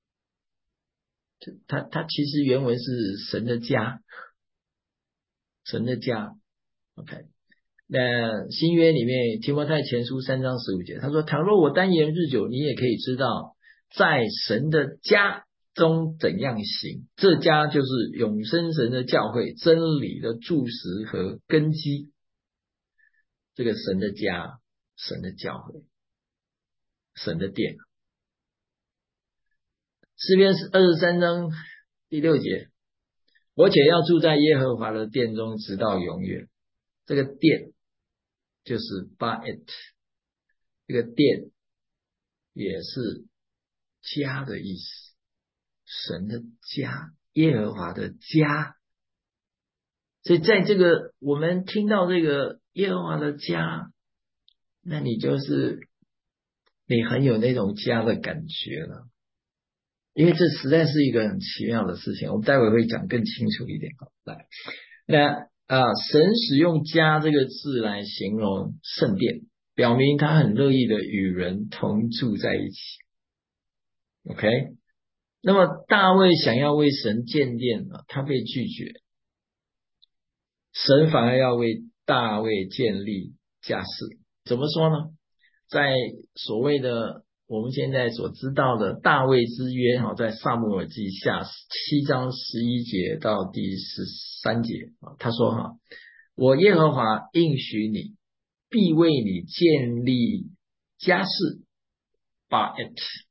它它其实原文是神的家，神的家 OK。那新约里面提摩太前书三章十五节，他说：倘若我单言日久，你也可以知道，在神的家中怎样行。这家就是永生神的教会，真理的柱石和根基。这个神的家，神的教会，神的殿。诗篇二十三章第六节，我且要住在耶和华的殿中，直到永远。这个殿就是 ba'et， 这个殿也是家的意思，神的家，耶和华的家。所以在这个我们听到这个耶和华的家，那你就是你很有那种家的感觉了，因为这实在是一个很奇妙的事情，我们待会会讲更清楚一点。来，那啊，神使用家这个字来形容圣殿，表明他很乐意的与人同住在一起。OK， 那么大卫想要为神建殿，他被拒绝，神反而要为大卫建立家室。怎么说呢？在所谓的我们现在所知道的大卫之约，在撒母耳记下七章十一节到第十三节，他说哈，我耶和华应许你，必为你建立家室 ba'et，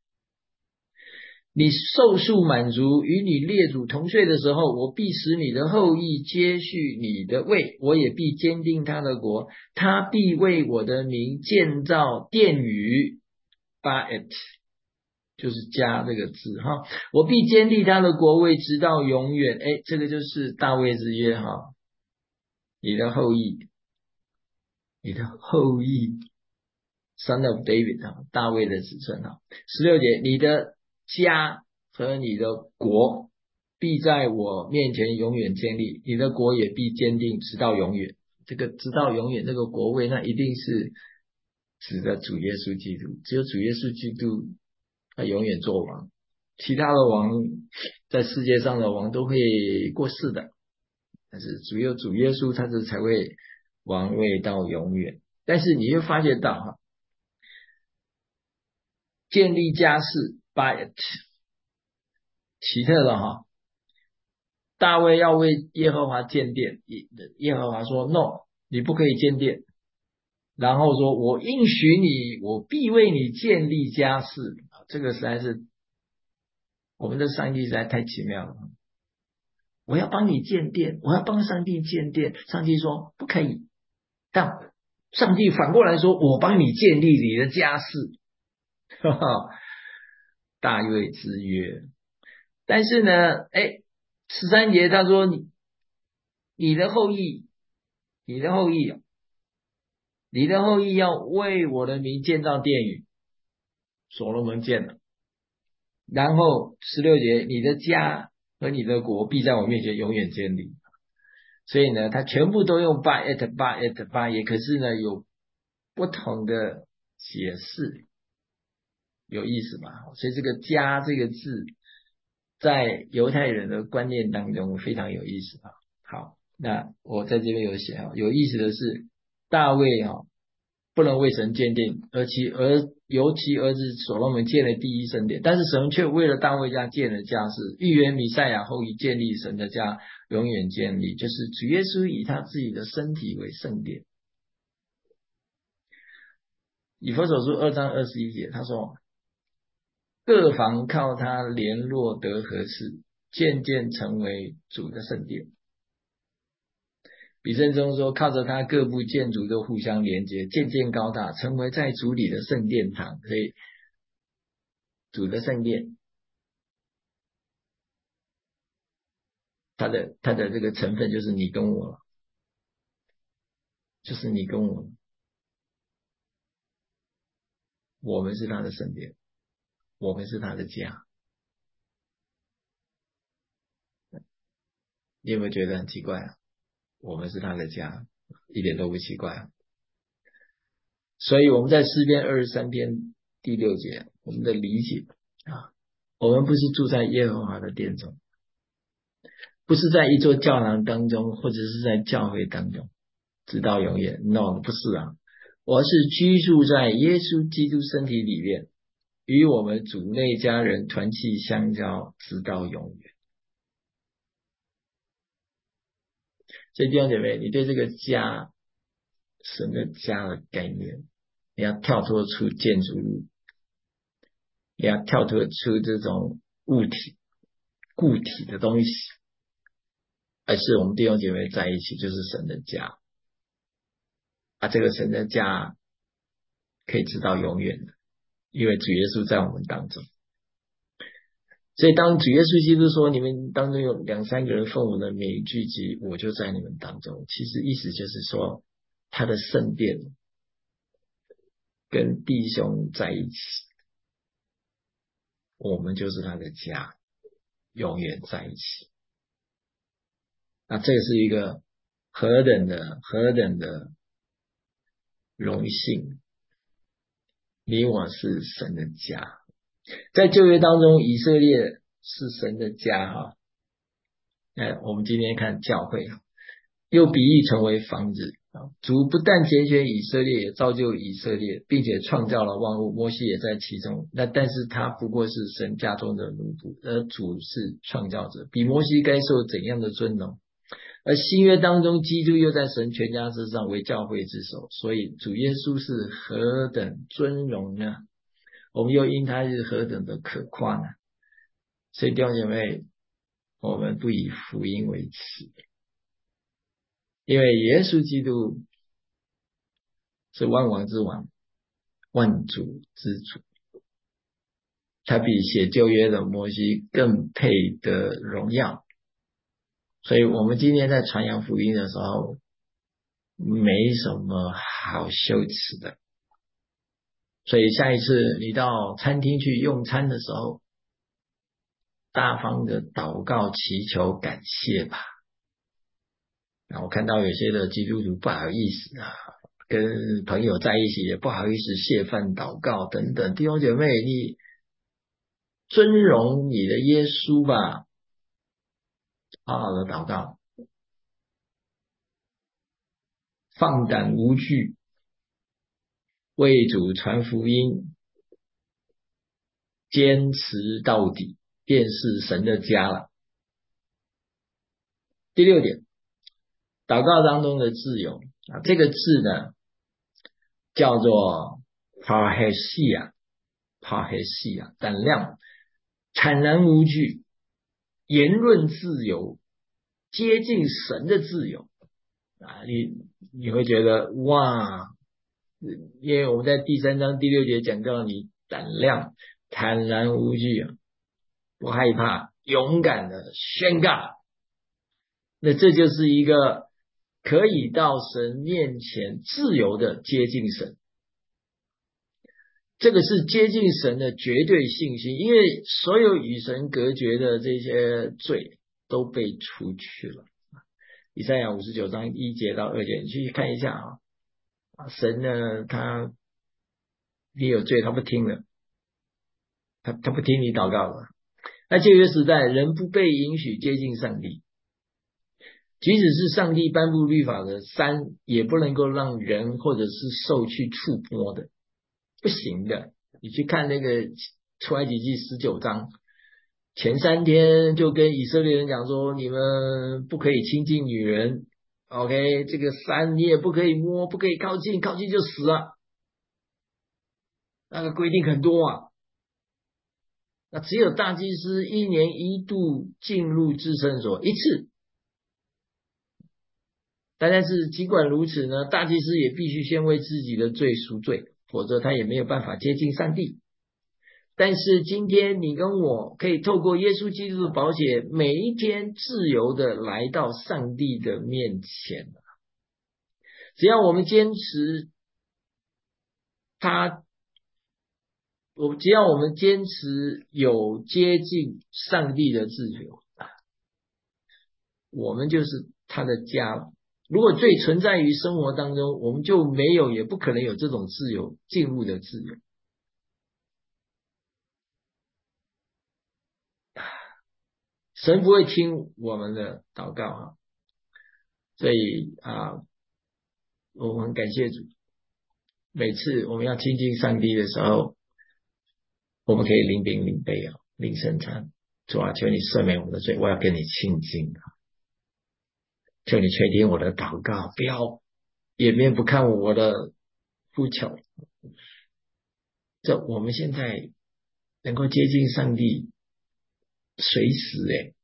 你寿数满足，与你列祖同岁的时候，我必使你的后裔接续你的位，我也必坚定他的国，他必为我的名建造殿宇 ba'et， 就是家这个字哈，我必坚立他的国位直到永远。诶，这个就是大卫之约哈，你的后裔，你的后裔 Son of David 哈，大卫的子孙哈。十六节，你的家和你的国必在我面前永远建立，你的国也必坚定直到永远。这个直到永远这个国位，那一定是指的主耶稣基督，只有主耶稣基督他永远做王，其他的王在世界上的王都会过世的，但是只有主耶稣他这才会王位到永远。但是你会发现到哈，建立家室 ba'et 奇特了哈，大卫要为耶和华建殿，耶和华说 no， 你不可以建殿，然后说我应许你，我必为你建立家室。这个实在是我们的上帝实在太奇妙了，我要帮你建殿，我要帮上帝建殿，上帝说不可以，但上帝反过来说我帮你建立你的家室，哈哈，大卫之约。但是呢，哎，十三节他说你你的后裔，你的后裔，你的后裔要为我的名建造殿宇，所罗门建了。然后十六节，你的家和你的国必在我面前永远建立。所以呢，他全部都用 ba'et ba'et ba'et， 可是呢有不同的解释， 有意思吧？所以这个家这个字在犹太人的观念当中非常有意思啊。好，那我在这边有写啊，有意思的是大卫啊不能为神建殿，而其儿由其儿子所罗门建了第一圣殿，但是神却为了大卫家建了家室，预言弥赛亚后裔建立神的家，永远建立，就是主耶稣以他自己的身体为圣殿。以弗所书二章二十一节，他说各房靠他联络得合适，渐渐成为主的圣殿。比圣中说靠着他各部建筑都互相连接，渐渐高大，成为在主里的圣殿堂。所以主的圣殿它的它的这个成分就是你跟我，就是你跟我，我们是他的圣殿，我们是他的家。你有没有觉得很奇怪啊？我们是他的家，一点都不奇怪啊。所以我们在诗篇二十三篇第六节，我们的理解啊，我们不是住在耶和华的殿中，不是在一座教堂当中，或者是在教会当中直到永远。 No， 不是啊，我是居住在耶稣基督身体里面，与我们主内家人团契相交，直到永远。所以弟兄姐妹，你对这个家，神的家的概念，你要跳脱出建筑物，你要跳脱出这种物体固体的东西，而是我们弟兄姐妹在一起就是神的家啊，这个神的家可以直到永远的，因为主耶稣在我们当中。所以当主耶稣基督说你们当中有两三个人奉我的名聚集，我就在你们当中，其实意思就是说他的圣殿跟弟兄在一起，我们就是他的家，永远在一起。那这是一个何等的何等的荣幸，你我是神的家。在旧约当中，以色列是神的家哈。哎，我们今天看教会，又比喻成为房子。主不但拣选以色列，也造就以色列，并且创造了万物，摩西也在其中。那但是他不过是神家中的奴仆，而主是创造者，比摩西该受怎样的尊荣？而新约当中，基督又在神全家之上为教会之首，所以主耶稣是何等尊荣呢？我们又因他是何等的可夸呢？所以弟兄姐妹，我们不以福音为耻，因为耶稣基督是万王之王，万主之主，他比写旧约的摩西更配得荣耀。所以我们今天在传扬福音的时候，没什么好羞耻的。所以下一次你到餐厅去用餐的时候，大方的祷告祈求感谢吧。那我看到有些的基督徒不好意思啊，跟朋友在一起也不好意思谢饭祷告等等。弟兄姐妹，你尊荣你的耶稣吧，好好的祷告，放胆无惧，为主传福音，坚持到底，便是神的家了。第六点，祷告当中的自由啊，这个字呢叫做 parhesia， parhesia， 胆量，坦然无惧，言论自由，接近神的自由啊，你你会觉得哇，因为我们在第三章第六节讲到你胆量坦然无惧啊，不害怕，勇敢的宣告，那这就是一个可以到神面前自由的接近神。这个是接近神的绝对信心，因为所有与神隔绝的这些罪都被除去了。以赛亚五十九章一节到二节，你去看一下啊。神呢，他你有罪他不听了， 他他不听你祷告了。那旧约时代，人不被允许接近上帝，即使是上帝颁布律法的山，也不能够让人或者是兽去触摸的，不行的。你去看那个出埃及记十九章，前三天就跟以色列人讲说，你们不可以亲近女人 ，OK， 这个山你也不可以摸，不可以靠近，靠近就死了。那个规定很多啊。那只有大祭司一年一度进入至圣所一次，但是尽管如此呢，大祭司也必须先为自己的罪赎罪，否则他也没有办法接近上帝。但是今天你跟我可以透过耶稣基督的宝血，每一天自由的来到上帝的面前。只要我们坚持他我只要我们坚持有接近上帝的自由，我们就是他的家了。如果罪存在于生活当中，我们就没有也不可能有这种自由进入的自由。神不会听我们的祷告啊，所以啊，我们很感谢主。每次我们要亲近上帝的时候，我们可以领饼领杯啊，领圣餐。主啊，求你赦免我的罪，我要跟你亲近啊。求你垂听我的祷告，不要掩面不看我的呼求。这我们现在能够接近上帝，随时诶，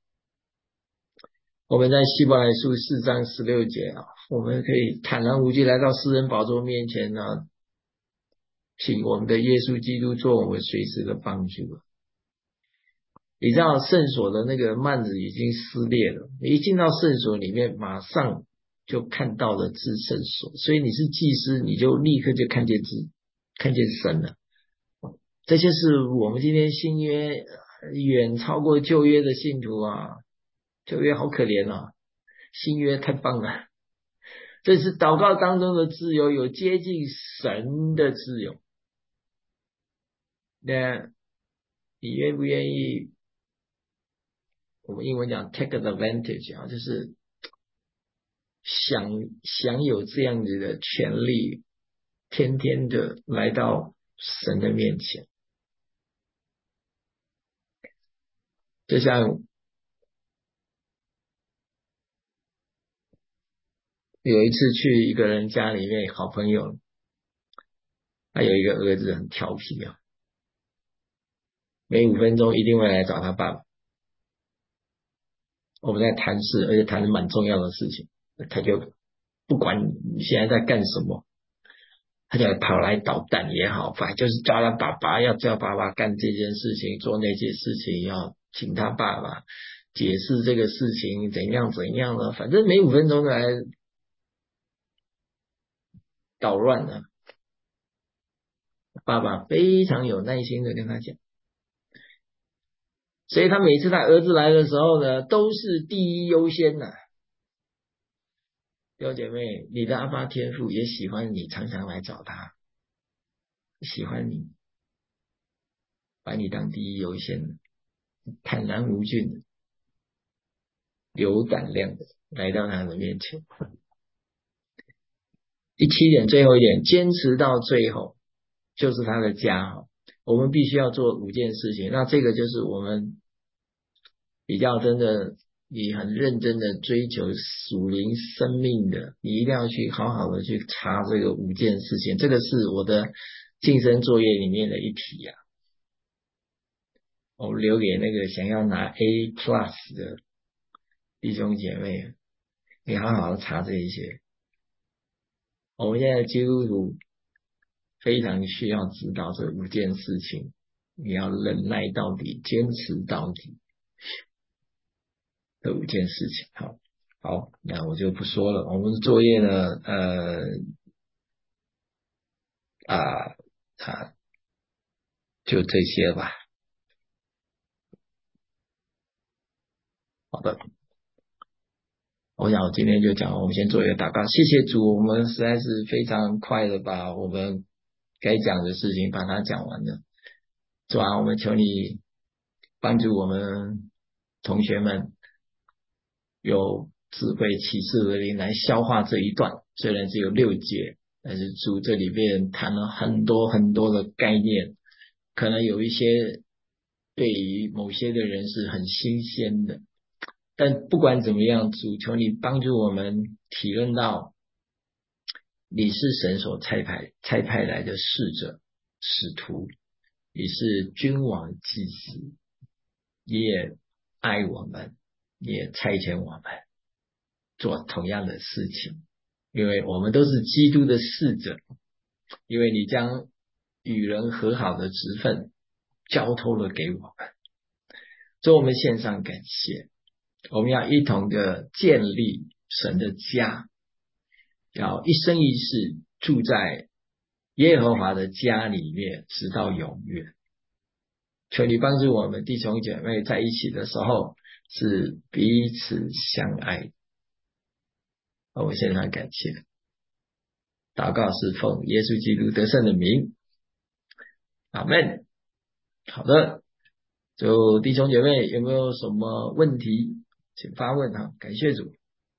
我们在希伯来书四章十六节啊，我们可以坦然无惧来到施恩宝座面前呢，请我们的耶稣基督做我们随时的帮助。你知道圣所的那个幔子已经撕裂了，你一进到圣所里面，马上就看到了至圣所，所以你是祭司，你就立刻就看见至看见神了。这些是我们今天新约远超过旧约的信徒啊，旧约好可怜啊，新约太棒了。这是祷告当中的自由，有接近神的自由。那你愿不愿意？我们英文讲 take advantage 啊，就是享享有这样子的权利，天天的来到神的面前。就像有一次去一个人家里面，好朋友，他有一个儿子很调皮啊，每五分钟一定会来找他爸爸。我们在谈事，而且谈的蛮重要的事情，他就不管你现在在干什么，他就跑来捣蛋也好，反正就是叫他爸爸，要叫爸爸干这件事情，做那件事情，要请他爸爸解释这个事情怎样怎样了，反正每五分钟来捣乱了。爸爸非常有耐心的跟他讲，所以他每次他儿子来的时候呢，都是第一优先的。弟兄姐妹，你的阿爸天父也喜欢你常常来找他，喜欢你，把你当第一优先的，坦然无惧的，有胆量的来到他的面前。第七点，最后一点，坚持到最后，就是他的家。我们必须要做五件事情，那这个就是我们比较真的你很认真的追求属灵生命的，你一定要去好好的去查这个五件事情。这个是我的晋升作业里面的一题啊，我留给那个想要拿 A plus 的弟兄姐妹，你好好的查这一些。我们现在基督徒非常需要知道这五件事情，你要忍耐到底，坚持到底这五件事情。好，好，那我就不说了。我们的作业呢，呃，啊啊，就这些吧。好的，我想我今天就讲，我们先做一个祷告。谢谢主，我们实在是非常快的把我们该讲的事情把它讲完了。 主啊，我们求你帮助我们同学们有智慧启示的灵来消化这一段，虽然只有六节，但是主这里边谈了很多很多的概念，可能有一些对于某些的人是很新鲜的，但不管怎么样，主求你帮助我们体认到你是神所差派差派来的使者使徒，你是君王祭司，你也爱我们，你也差遣我们做同样的事情，因为我们都是基督的使者，因为你将与人和好的职分交托了给我们，所以我们献上感谢，我们要一同的建立神的家，要一生一世住在耶和华的家里面，直到永远。求你帮助我们弟兄姐妹在一起的时候是彼此相爱。我们献上感谢，祷告是奉耶稣基督得胜的名，阿们。好的，就弟兄姐妹有没有什么问题请发问哈，感谢主。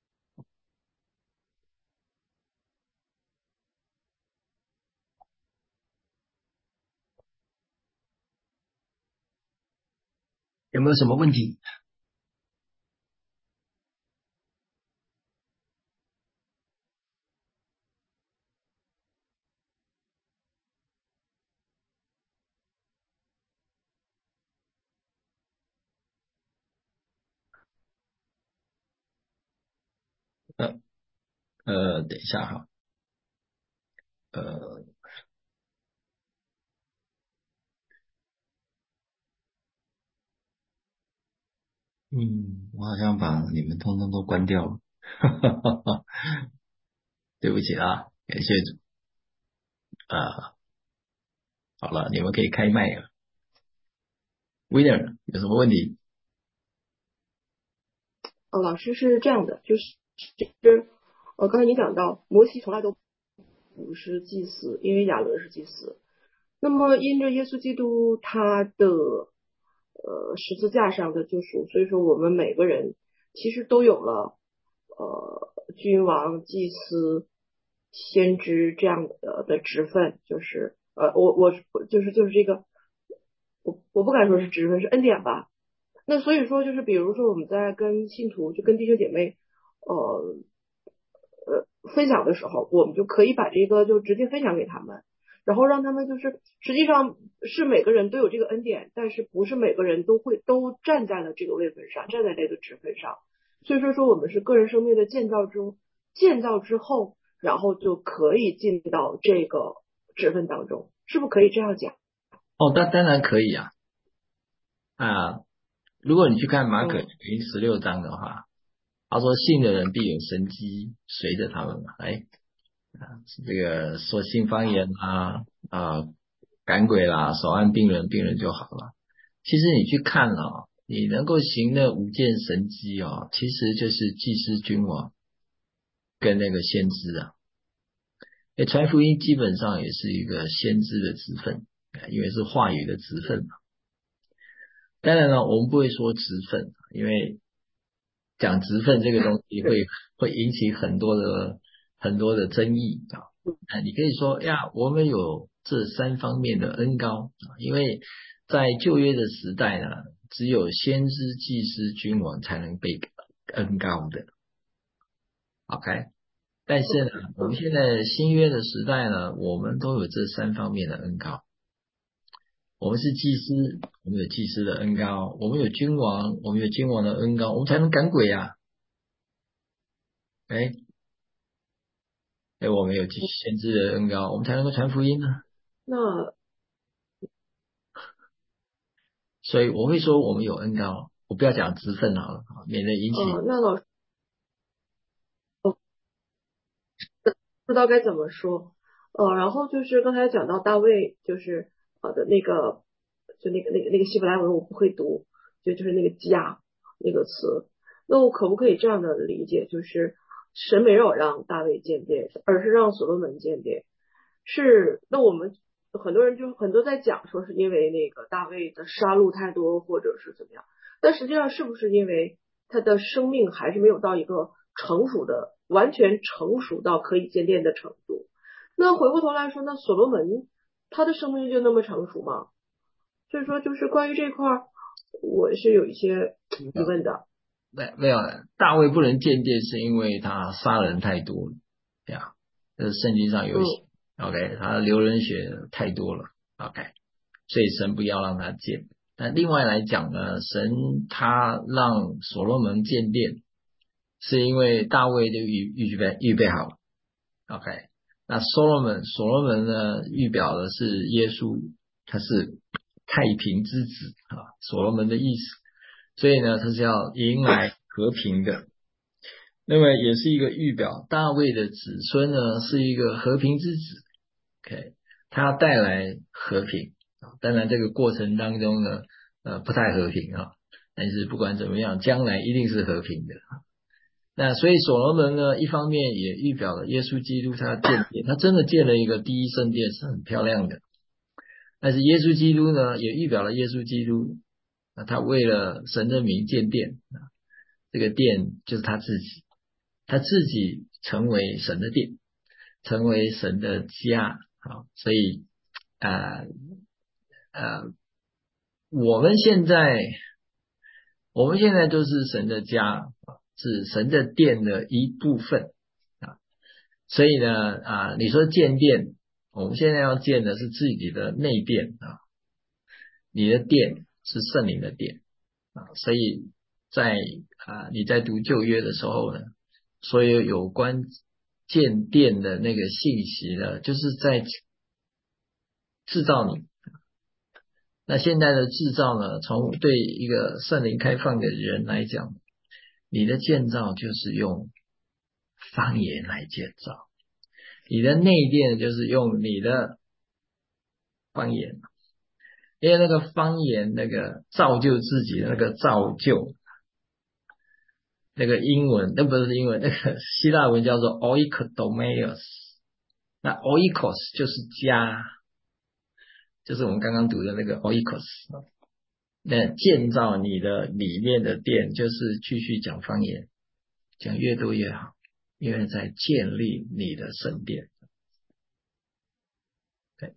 有没有什么问题？呃呃，等一下哈，呃，嗯，我好像把你们通通都关掉了，对不起啊，感谢主啊，好了，你们可以开麦了。Winner 有什么问题？ 呃，老师是这样的，就是就是呃，刚才你讲到摩西从来都不是祭司，因为亚伦是祭司。那么因着耶稣基督他的呃十字架上的救赎，所以说我们每个人其实都有了呃君王、祭司、先知这样的的职分，就是呃我我就是就是这个我我不敢说是职分，是恩典吧。那所以说，就是比如说我们在跟信徒，就跟弟兄姐妹，呃呃分享的时候，我们就可以把这个就直接分享给他们，然后让他们就是实际上是每个人都有这个恩典，但是不是每个人都会都站在了这个位分上，站在这个职分上。所以说说我们是个人生命的建造中建造之后，然后就可以进到这个职分当中，是不是可以这样讲？ 哦，当当然可以啊啊！如果你去看马可福嗯音十六章的话，他说信的人必有神机随着他们嘛，哎，这个说信方言啊啊，赶鬼啦，手按病人，病人就好了。其实你去看哦，你能够行的五件神迹哦，其实就是祭司君王跟那个先知啊。诶，传福音基本上也是一个先知的职分，因为是话语的职分嘛。当然了，我们不会说职分，因为讲职分这个东西会会引起很多的很多的争议啊。啊，你可以说呀，我们有这三方面的恩膏啊，因为在旧约的时代呢，只有先知、祭司、君王才能被恩膏的。OK，但是呢，我们现在新约的时代呢，我们都有这三方面的恩膏。我们是祭司，我们有祭司的恩膏；我们有君王，我们有君王的恩膏，我们才能赶鬼啊！哎哎，我们有先知的恩膏，我们才能够传福音呢。 那所以我会说我们有恩膏，我不要讲职分好了，免得引起。 呃，那老师不知道该怎么说。呃，然后就是刚才讲到大卫，就是呃的那个，就那个那个那个希伯来文我不会读，就就是那个家那个词。那我可不可以这样的理解，就是神没有让大卫建殿，而是让所罗门建殿？是，那我们很多人就很多在讲说是因为那个大卫的杀戮太多，或者是怎么样，但实际上是不是因为他的生命还是没有到一个成熟的完全成熟到可以建殿的程度？那回过头来说，那所罗门他的生命就那么成熟吗？所以说就是关于这块我是有一些疑问的。 没没有，大卫不能建殿是因为他杀人太多了，对啊，这圣经上有写、嗯、OK， 他流人血太多了 OK， 所以神不要让他建。那另外来讲呢，神他让所罗门建殿是因为大卫就预预备预备好了 OK， 那所罗门所罗门呢预表的是耶稣，他是太平之子啊，所罗门的意思，所以呢他是要迎来和平的。那么也是一个预表，大卫的子孙呢是一个和平之子 OK， 他带来和平，当然这个过程当中呢呃不太和平啊，但是不管怎么样将来一定是和平的。那所以所罗门呢一方面也预表了耶稣基督他建殿，他真的建了一个第一圣殿，是很漂亮的。但是耶稣基督呢也预表了耶稣基督，那他为了神的名建殿，这个殿就是他自己，他自己成为神的殿，成为神的家。好，所以呃呃我们现在我们现在都是神的家，是神的殿的一部分啊。所以呢啊你说建殿，我们现在要建的是自己的内殿啊，你的殿是圣灵的殿啊，所以在啊你在读旧约的时候呢，所有有关建殿的那个信息呢，就是在制造你。那现在的制造呢，从对一个圣灵开放的人来讲，你的建造就是用方言来建造，你的内殿就是用你的方言，因为那个方言那个造就自己的那个造就，那个英文那不是英文，那个希腊文叫做 oikodomaios， 那 oikos 就是家，就是我们刚刚读的那个 oikos。 那建造你的里面的殿就是继续讲方言，讲越多越好，因为在建立你的圣殿。对，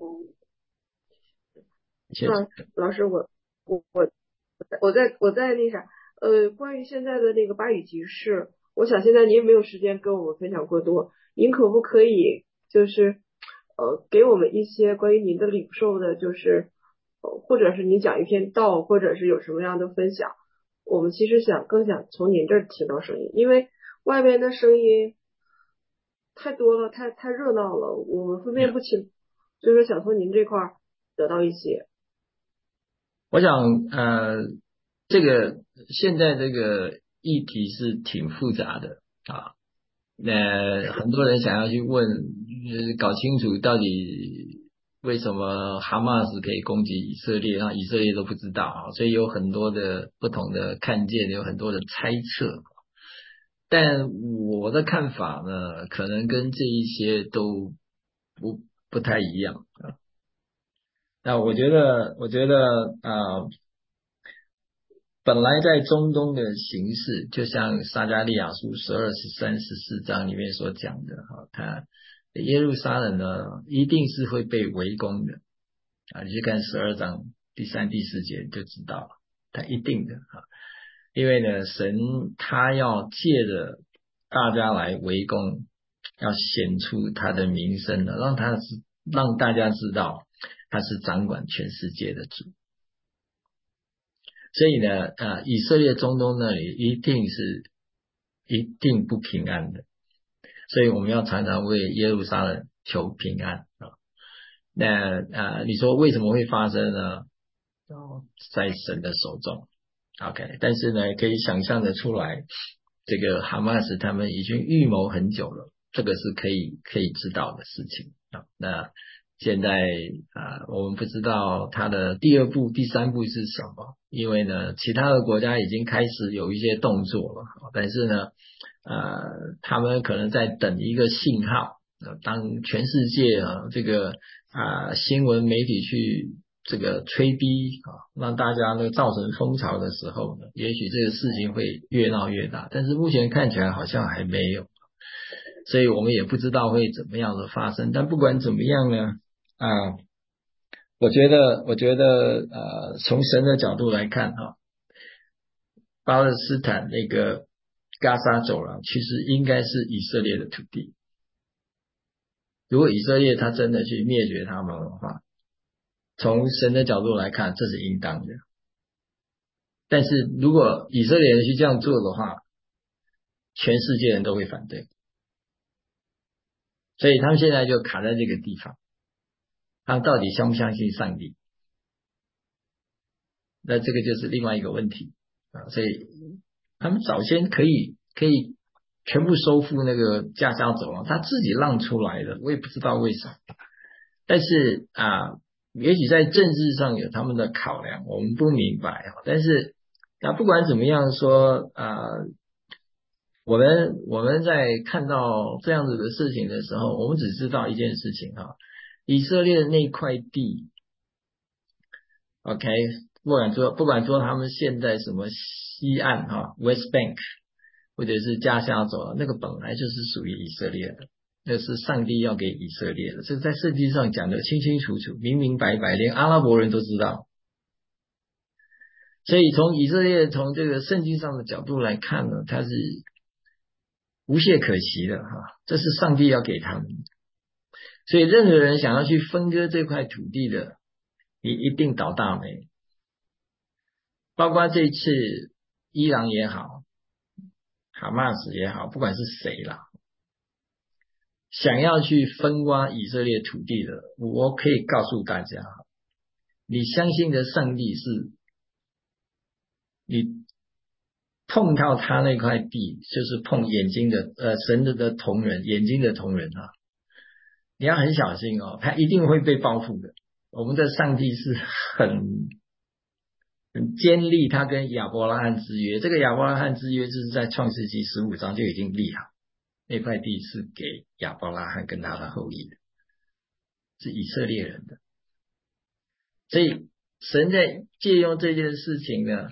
那老师我我我我在我在那啥呃关于现在的那个巴语集市，我想现在您没有时间跟我们分享过多，您可不可以就是呃给我们一些关于您的领受的，就是呃或者是您讲一篇道，或者是有什么样的分享，我们其实想更想从您这儿听到声音，因为外边的声音太多了，太太热闹了，我们分辨不清，所以说想从您这块得到一些。 我想呃这个现在这个议题是挺复杂的啊，那很多人想要去问搞清楚到底为什么哈马斯可以攻击以色列，让以色列都不知道啊，所以有很多的不同的看见，有很多的猜测，但我的看法呢可能跟这一些都不不太一样啊。那我觉得我觉得呃本来在中东的形势，就像撒迦利亚书十二、十三、十四章里面所讲的哈，他耶路撒冷呢一定是会被围攻的啊，你去看十二章第三、第四节就知道了，他一定的啊，因为呢神他要借着大家来围攻，要显出他的名声的，让他让大家知道他是掌管全世界的主。所以呢呃以色列中东那里一定是一定不平安的，所以我们要常常为耶路撒冷求平安啊。那呃你说为什么会发生呢？在神的手中 OK， 但是呢可以想象的出来，这个哈马斯他们已经预谋很久了，这个是可以可以知道的事情啊。那现在啊、呃，我们不知道他的第二步、第三步是什么，因为呢，其他的国家已经开始有一些动作了，但是呢，呃，他们可能在等一个信号，呃、当全世界啊这个啊新闻媒体去这个催逼啊，让大家呢造成风潮的时候呢，也许这个事情会越闹越大，但是目前看起来好像还没有，所以我们也不知道会怎么样的发生。但不管怎么样呢，啊，我觉得，我觉得，呃，从神的角度来看哈，巴勒斯坦那个加沙走廊其实应该是以色列的土地。如果以色列他真的去灭绝他们的话，从神的角度来看，这是应当的。但是如果以色列人去这样做的话，全世界人都会反对，所以他们现在就卡在这个地方，他们到底相不相信上帝？那这个就是另外一个问题啊。所以他们早先可以可以全部收复那个加沙走廊，他自己让出来的，我也不知道为什么。但是啊，也许在政治上有他们的考量，我们不明白。但是那不管怎么样说啊，我们我们在看到这样子的事情的时候，我们只知道一件事情哈，以色列那块地 ，OK， 不管说不管说他们现在什么西岸哈 ，West Bank， 或者是加沙走廊，那个本来就是属于以色列的，那是上帝要给以色列的，这在圣经上讲的清清楚楚、明明白白，连阿拉伯人都知道。所以从以色列从这个圣经上的角度来看呢，它是无懈可击的哈，这是上帝要给他们的。所以任何人想要去分割这块土地的，你一定倒大霉。包括这次伊朗也好，哈马斯也好，不管是谁啦，想要去分挖以色列土地的，我可以告诉大家，你相信的上帝是，你碰到他那块地，就是碰眼睛的呃神的的同人，眼睛的同人啊，你要很小心哦，他一定会被报复的。我们的上帝是很很坚立，他跟亚伯拉罕之约，这个亚伯拉罕之约就是在创世纪十五章就已经立好，那块地是给亚伯拉罕跟他的后裔的，是以色列人的。所以神在借用这件事情呢，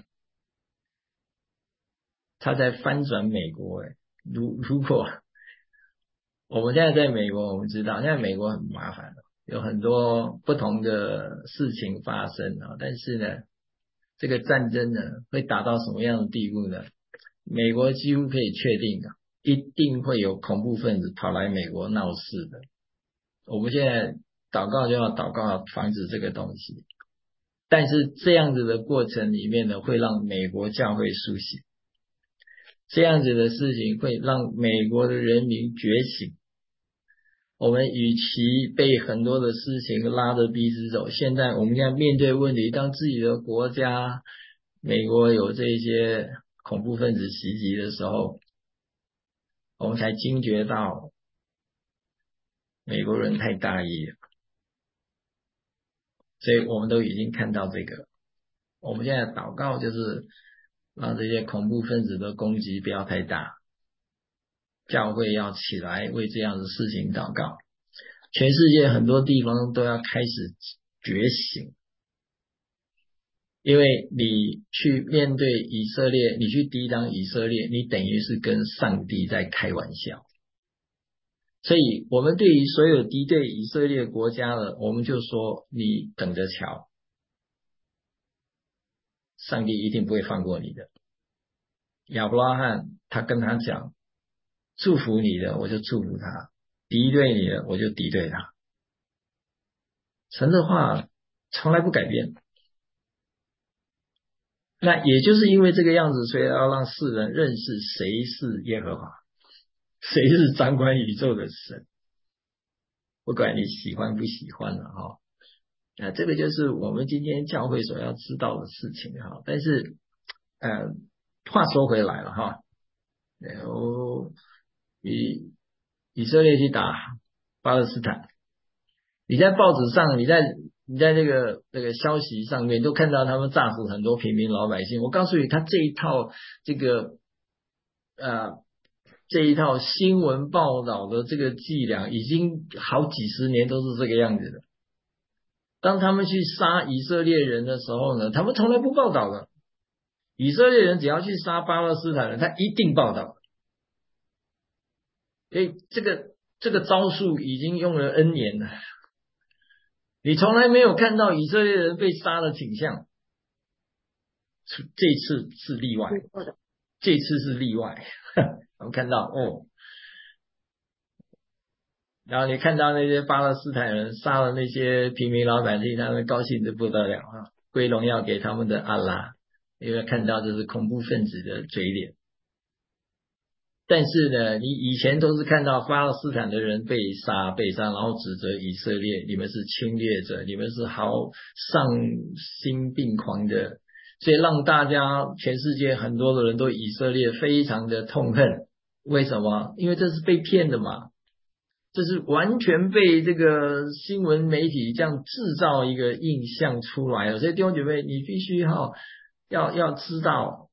他在翻转美国。如如果我们现在在美国，我们知道现在美国很麻烦，有很多不同的事情发生，但是呢，这个战争呢会打到什么样的地步呢？美国几乎可以确定的，一定会有恐怖分子跑来美国闹事的。我们现在祷告就要祷告防止这个东西，但是这样子的过程里面呢，会让美国教会苏醒，这样子的事情会让美国的人民觉醒。我们与其被很多的事情拉着鼻子走，现在我们现在面对问题，当自己的国家美国有这些恐怖分子袭击的时候，我们才惊觉到美国人太大意了。所以我们都已经看到这个，我们现在祷告就是让这些恐怖分子的攻击不要太大，教会要起来为这样的事情祷告。全世界很多地方都要开始觉醒，因为你去面对以色列，你去抵挡以色列，你等于是跟上帝在开玩笑。所以我们对于所有敌对以色列国家的，我们就说你等着瞧，上帝一定不会放过你的。亚伯拉罕他跟他讲，祝福你的我就祝福他，敌对你的我就敌对他。神的话从来不改变。那也就是因为这个样子，所以要让世人认识谁是耶和华，谁是掌管宇宙的神。不管你喜欢不喜欢了哈，啊，这个就是我们今天教会所要知道的事情哈。但是，呃，话说回来了哈，我以以色列去打巴勒斯坦，你在报纸上，你在你在这个这个消息上面都看到他们炸死很多平民老百姓。我告诉你，他这一套这个呃这一套新闻报道的这个伎俩，已经好几十年都是这个样子的。 当他们去杀以色列人的时候呢，他们从来不报道的。以色列人只要去杀巴勒斯坦人，他一定报道。所以这个这个招数已经用了 N 年了，你从来没有看到以色列人被杀的倾向，这次是例外，这次是例外。我们看到哦，然后你看到那些巴勒斯坦人杀了那些平民老百姓，他们高兴得不得了啊，归荣耀给他们的阿拉，因为看到这是恐怖分子的嘴脸。但是呢，你以前都是看到巴勒斯坦的人被杀被杀，然后指责以色列，你们是侵略者，你们是好丧心病狂的，所以让大家全世界很多的人对以色列非常的痛恨。为什么？因为这是被骗的嘛，这是完全被这个新闻媒体这样制造一个印象出来了。所以弟兄姐妹，你必须要要要知道，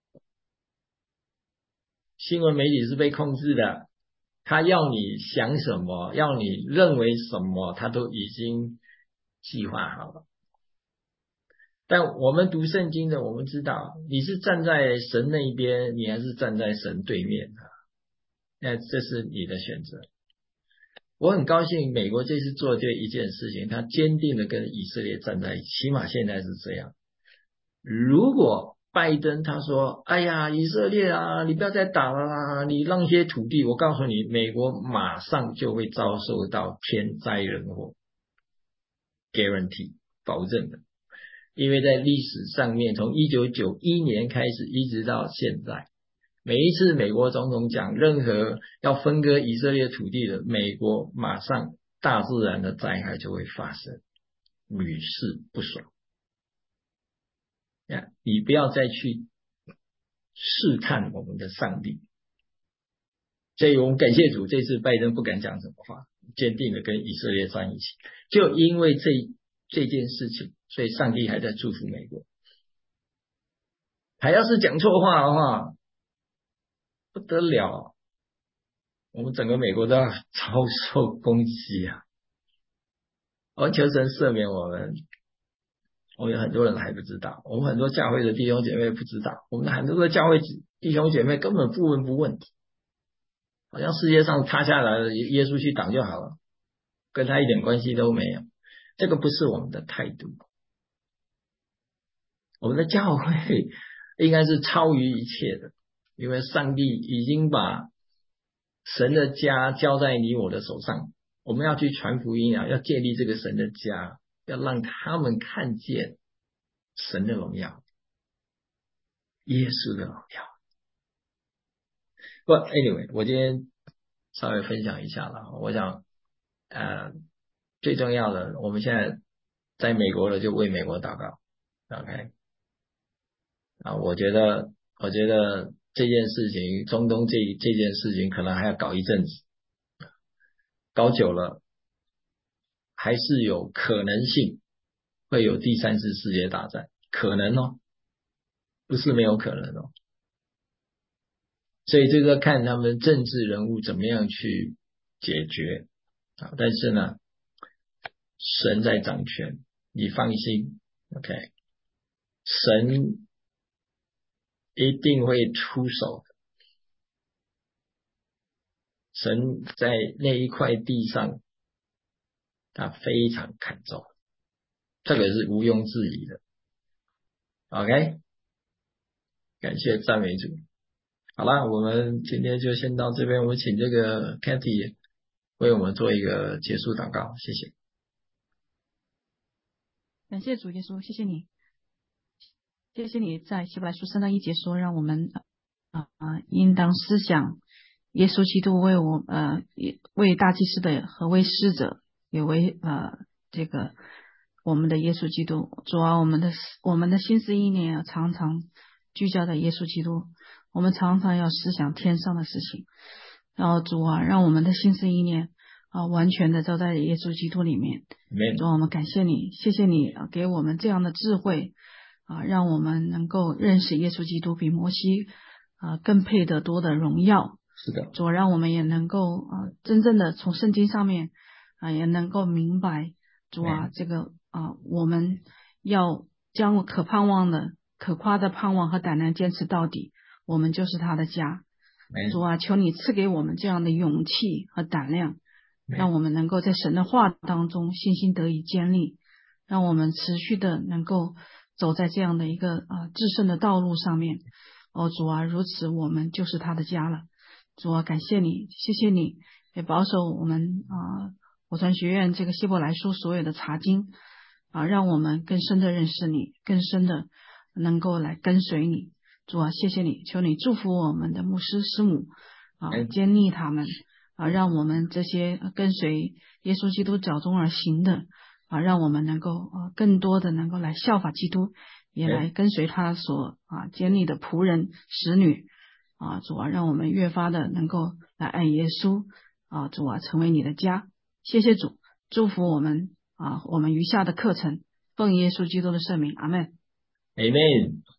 新闻媒体是被控制的，他要你想什么，要你认为什么，他都已经计划好了。但我们读圣经的，我们知道你是站在神那边，你还是站在神对面的，那这是你的选择。我很高兴美国这次做这一件事情，他坚定的跟以色列站在一起，起码现在是这样。如果拜登他说，哎呀，以色列啊，你不要再打了啦，你让一些土地，我告诉你，美国马上就会遭受到天灾人祸 ，guarantee 保证的。因为在历史上面，从一九九一年开始一直到现在，每一次美国总统讲任何要分割以色列土地的，美国马上大自然的灾害就会发生，屡试不爽。你不要再去试探我们的上帝。所以我们感谢主，这次拜登不敢讲什么话，坚定的跟以色列站一起。就因为这这件事情，所以上帝还在祝福美国。他要是讲错话的话，不得了，我们整个美国都要遭受攻击啊！我求神赦免我们。我们有很多人还不知道，我们很多教会的弟兄姐妹不知道，我们很多的教会弟兄姐妹根本不闻不问，好像世界上塌下来了，耶稣去挡就好了，跟他一点关系都没有。这个不是我们的态度。我们的教会应该是超于一切的，因为上帝已经把神的家交在你我的手上，我们要去传福音啊，要建立这个神的家，要让他们看见神的荣耀，耶稣的荣耀。不 anyway 我今天稍微分享一下了，我想呃最重要的，我们现在在美国了，就为美国祷告 OK 啊，我觉得我觉得这件事情，中东这这件事情可能还要搞一阵子，搞久了还是有可能性会有第三次世界大战，可能哦，不是没有可能哦。所以这个看他们政治人物怎么样去解决啊，但是呢，神在掌权，你放心 OK， 神一定会出手的。神在那一块地上他非常看重，这个是毋庸置疑的 OK， 感谢赞美主。好了，我们今天就先到这边，我们请这个 Kathy 为我们做一个结束祷告，谢谢。 感谢主耶稣，谢谢你，谢谢你在希伯来书三章一节说，让我们啊、呃、应当思想耶稣基督为我呃为大祭司的和为使者，也为呃这个我们的耶稣基督。主啊，我们的我们的心思意念要常常聚焦在耶稣基督，我们常常要思想天上的事情。然后主啊，让我们的心思意念啊完全的照在耶稣基督里面。主啊，我们感谢你，谢谢你啊给我们这样的智慧啊，让我们能够认识耶稣基督比摩西啊更配得多的荣耀。 是的， 主啊，让我们也能够啊真正的从圣经上面啊也能够明白主啊这个啊，我们要将可盼望的、可夸的盼望和胆量坚持到底，我们就是他的家。主啊，求你赐给我们这样的勇气和胆量，让我们能够在神的话当中信心得以坚立，让我们持续的能够走在这样的一个啊至圣的道路上面。哦，主啊，如此我们就是他的家了。主啊，感谢你，谢谢你也保守我们啊火传学院这个希伯来书所有的查经啊，让我们更深的认识你，更深的能够来跟随你。主啊，谢谢你，求你祝福我们的牧师师母啊，坚立他们啊，让我们这些跟随耶稣基督脚中而行的啊，让我们能够啊更多的能够来效法基督，也来跟随他所啊坚立的仆人使女啊。主啊，让我们越发的能够来爱耶稣啊。主啊，成为你的家。谢谢主，祝福我们啊，我们余下的课程，奉耶稣基督的圣名，阿们。 Amen。